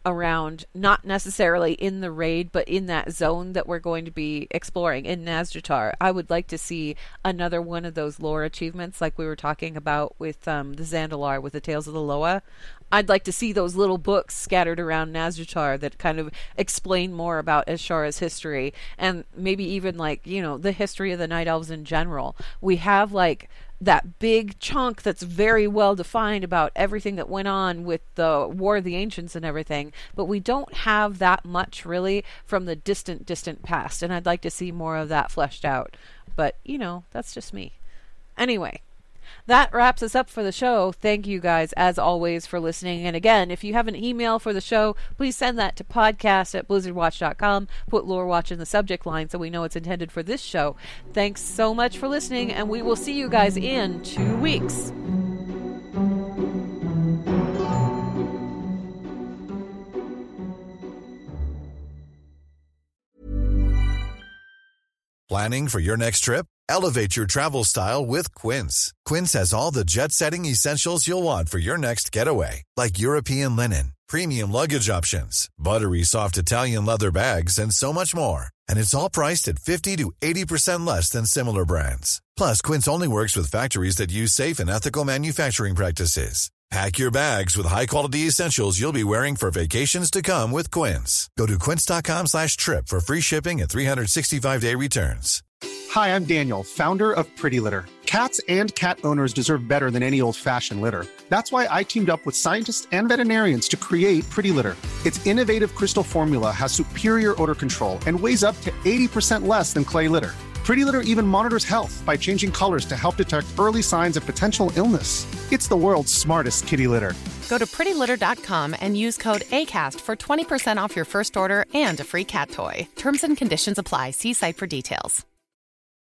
around, not necessarily in the raid, but in that zone that we're going to be exploring in Nazjatar. I would like to see another one of those lore achievements like we were talking about with um, the Zandalar, with the Tales of the Loa. I'd like to see those little books scattered around Nazjatar that kind of explain more about Azshara's history, and maybe even, like, you know, the history of the Night Elves in general. We have, like, that big chunk that's very well defined about everything that went on with the War of the Ancients and everything, but we don't have that much really from the distant, distant past, and I'd like to see more of that fleshed out. But, you know, that's just me. Anyway, that wraps us up for the show. Thank you guys, as always, for listening. And again, if you have an email for the show, please send that to podcast at blizzard watch dot com. Put Lore Watch in the subject line so we know it's intended for this show. Thanks so much for listening, and we will see you guys in two weeks. Planning for your next trip? Elevate your travel style with Quince. Quince has all the jet-setting essentials you'll want for your next getaway, like European linen, premium luggage options, buttery soft Italian leather bags, and so much more. And it's all priced at fifty to eighty percent less than similar brands. Plus, Quince only works with factories that use safe and ethical manufacturing practices. Pack your bags with high-quality essentials you'll be wearing for vacations to come with Quince. Go to quince.com slash trip for free shipping and three sixty-five day returns. Hi, I'm Daniel, founder of Pretty Litter. Cats and cat owners deserve better than any old-fashioned litter. That's why I teamed up with scientists and veterinarians to create Pretty Litter. Its innovative crystal formula has superior odor control and weighs up to eighty percent less than clay litter. Pretty Litter even monitors health by changing colors to help detect early signs of potential illness. It's the world's smartest kitty litter. Go to pretty litter dot com and use code ACAST for twenty percent off your first order and a free cat toy. Terms and conditions apply. See site for details.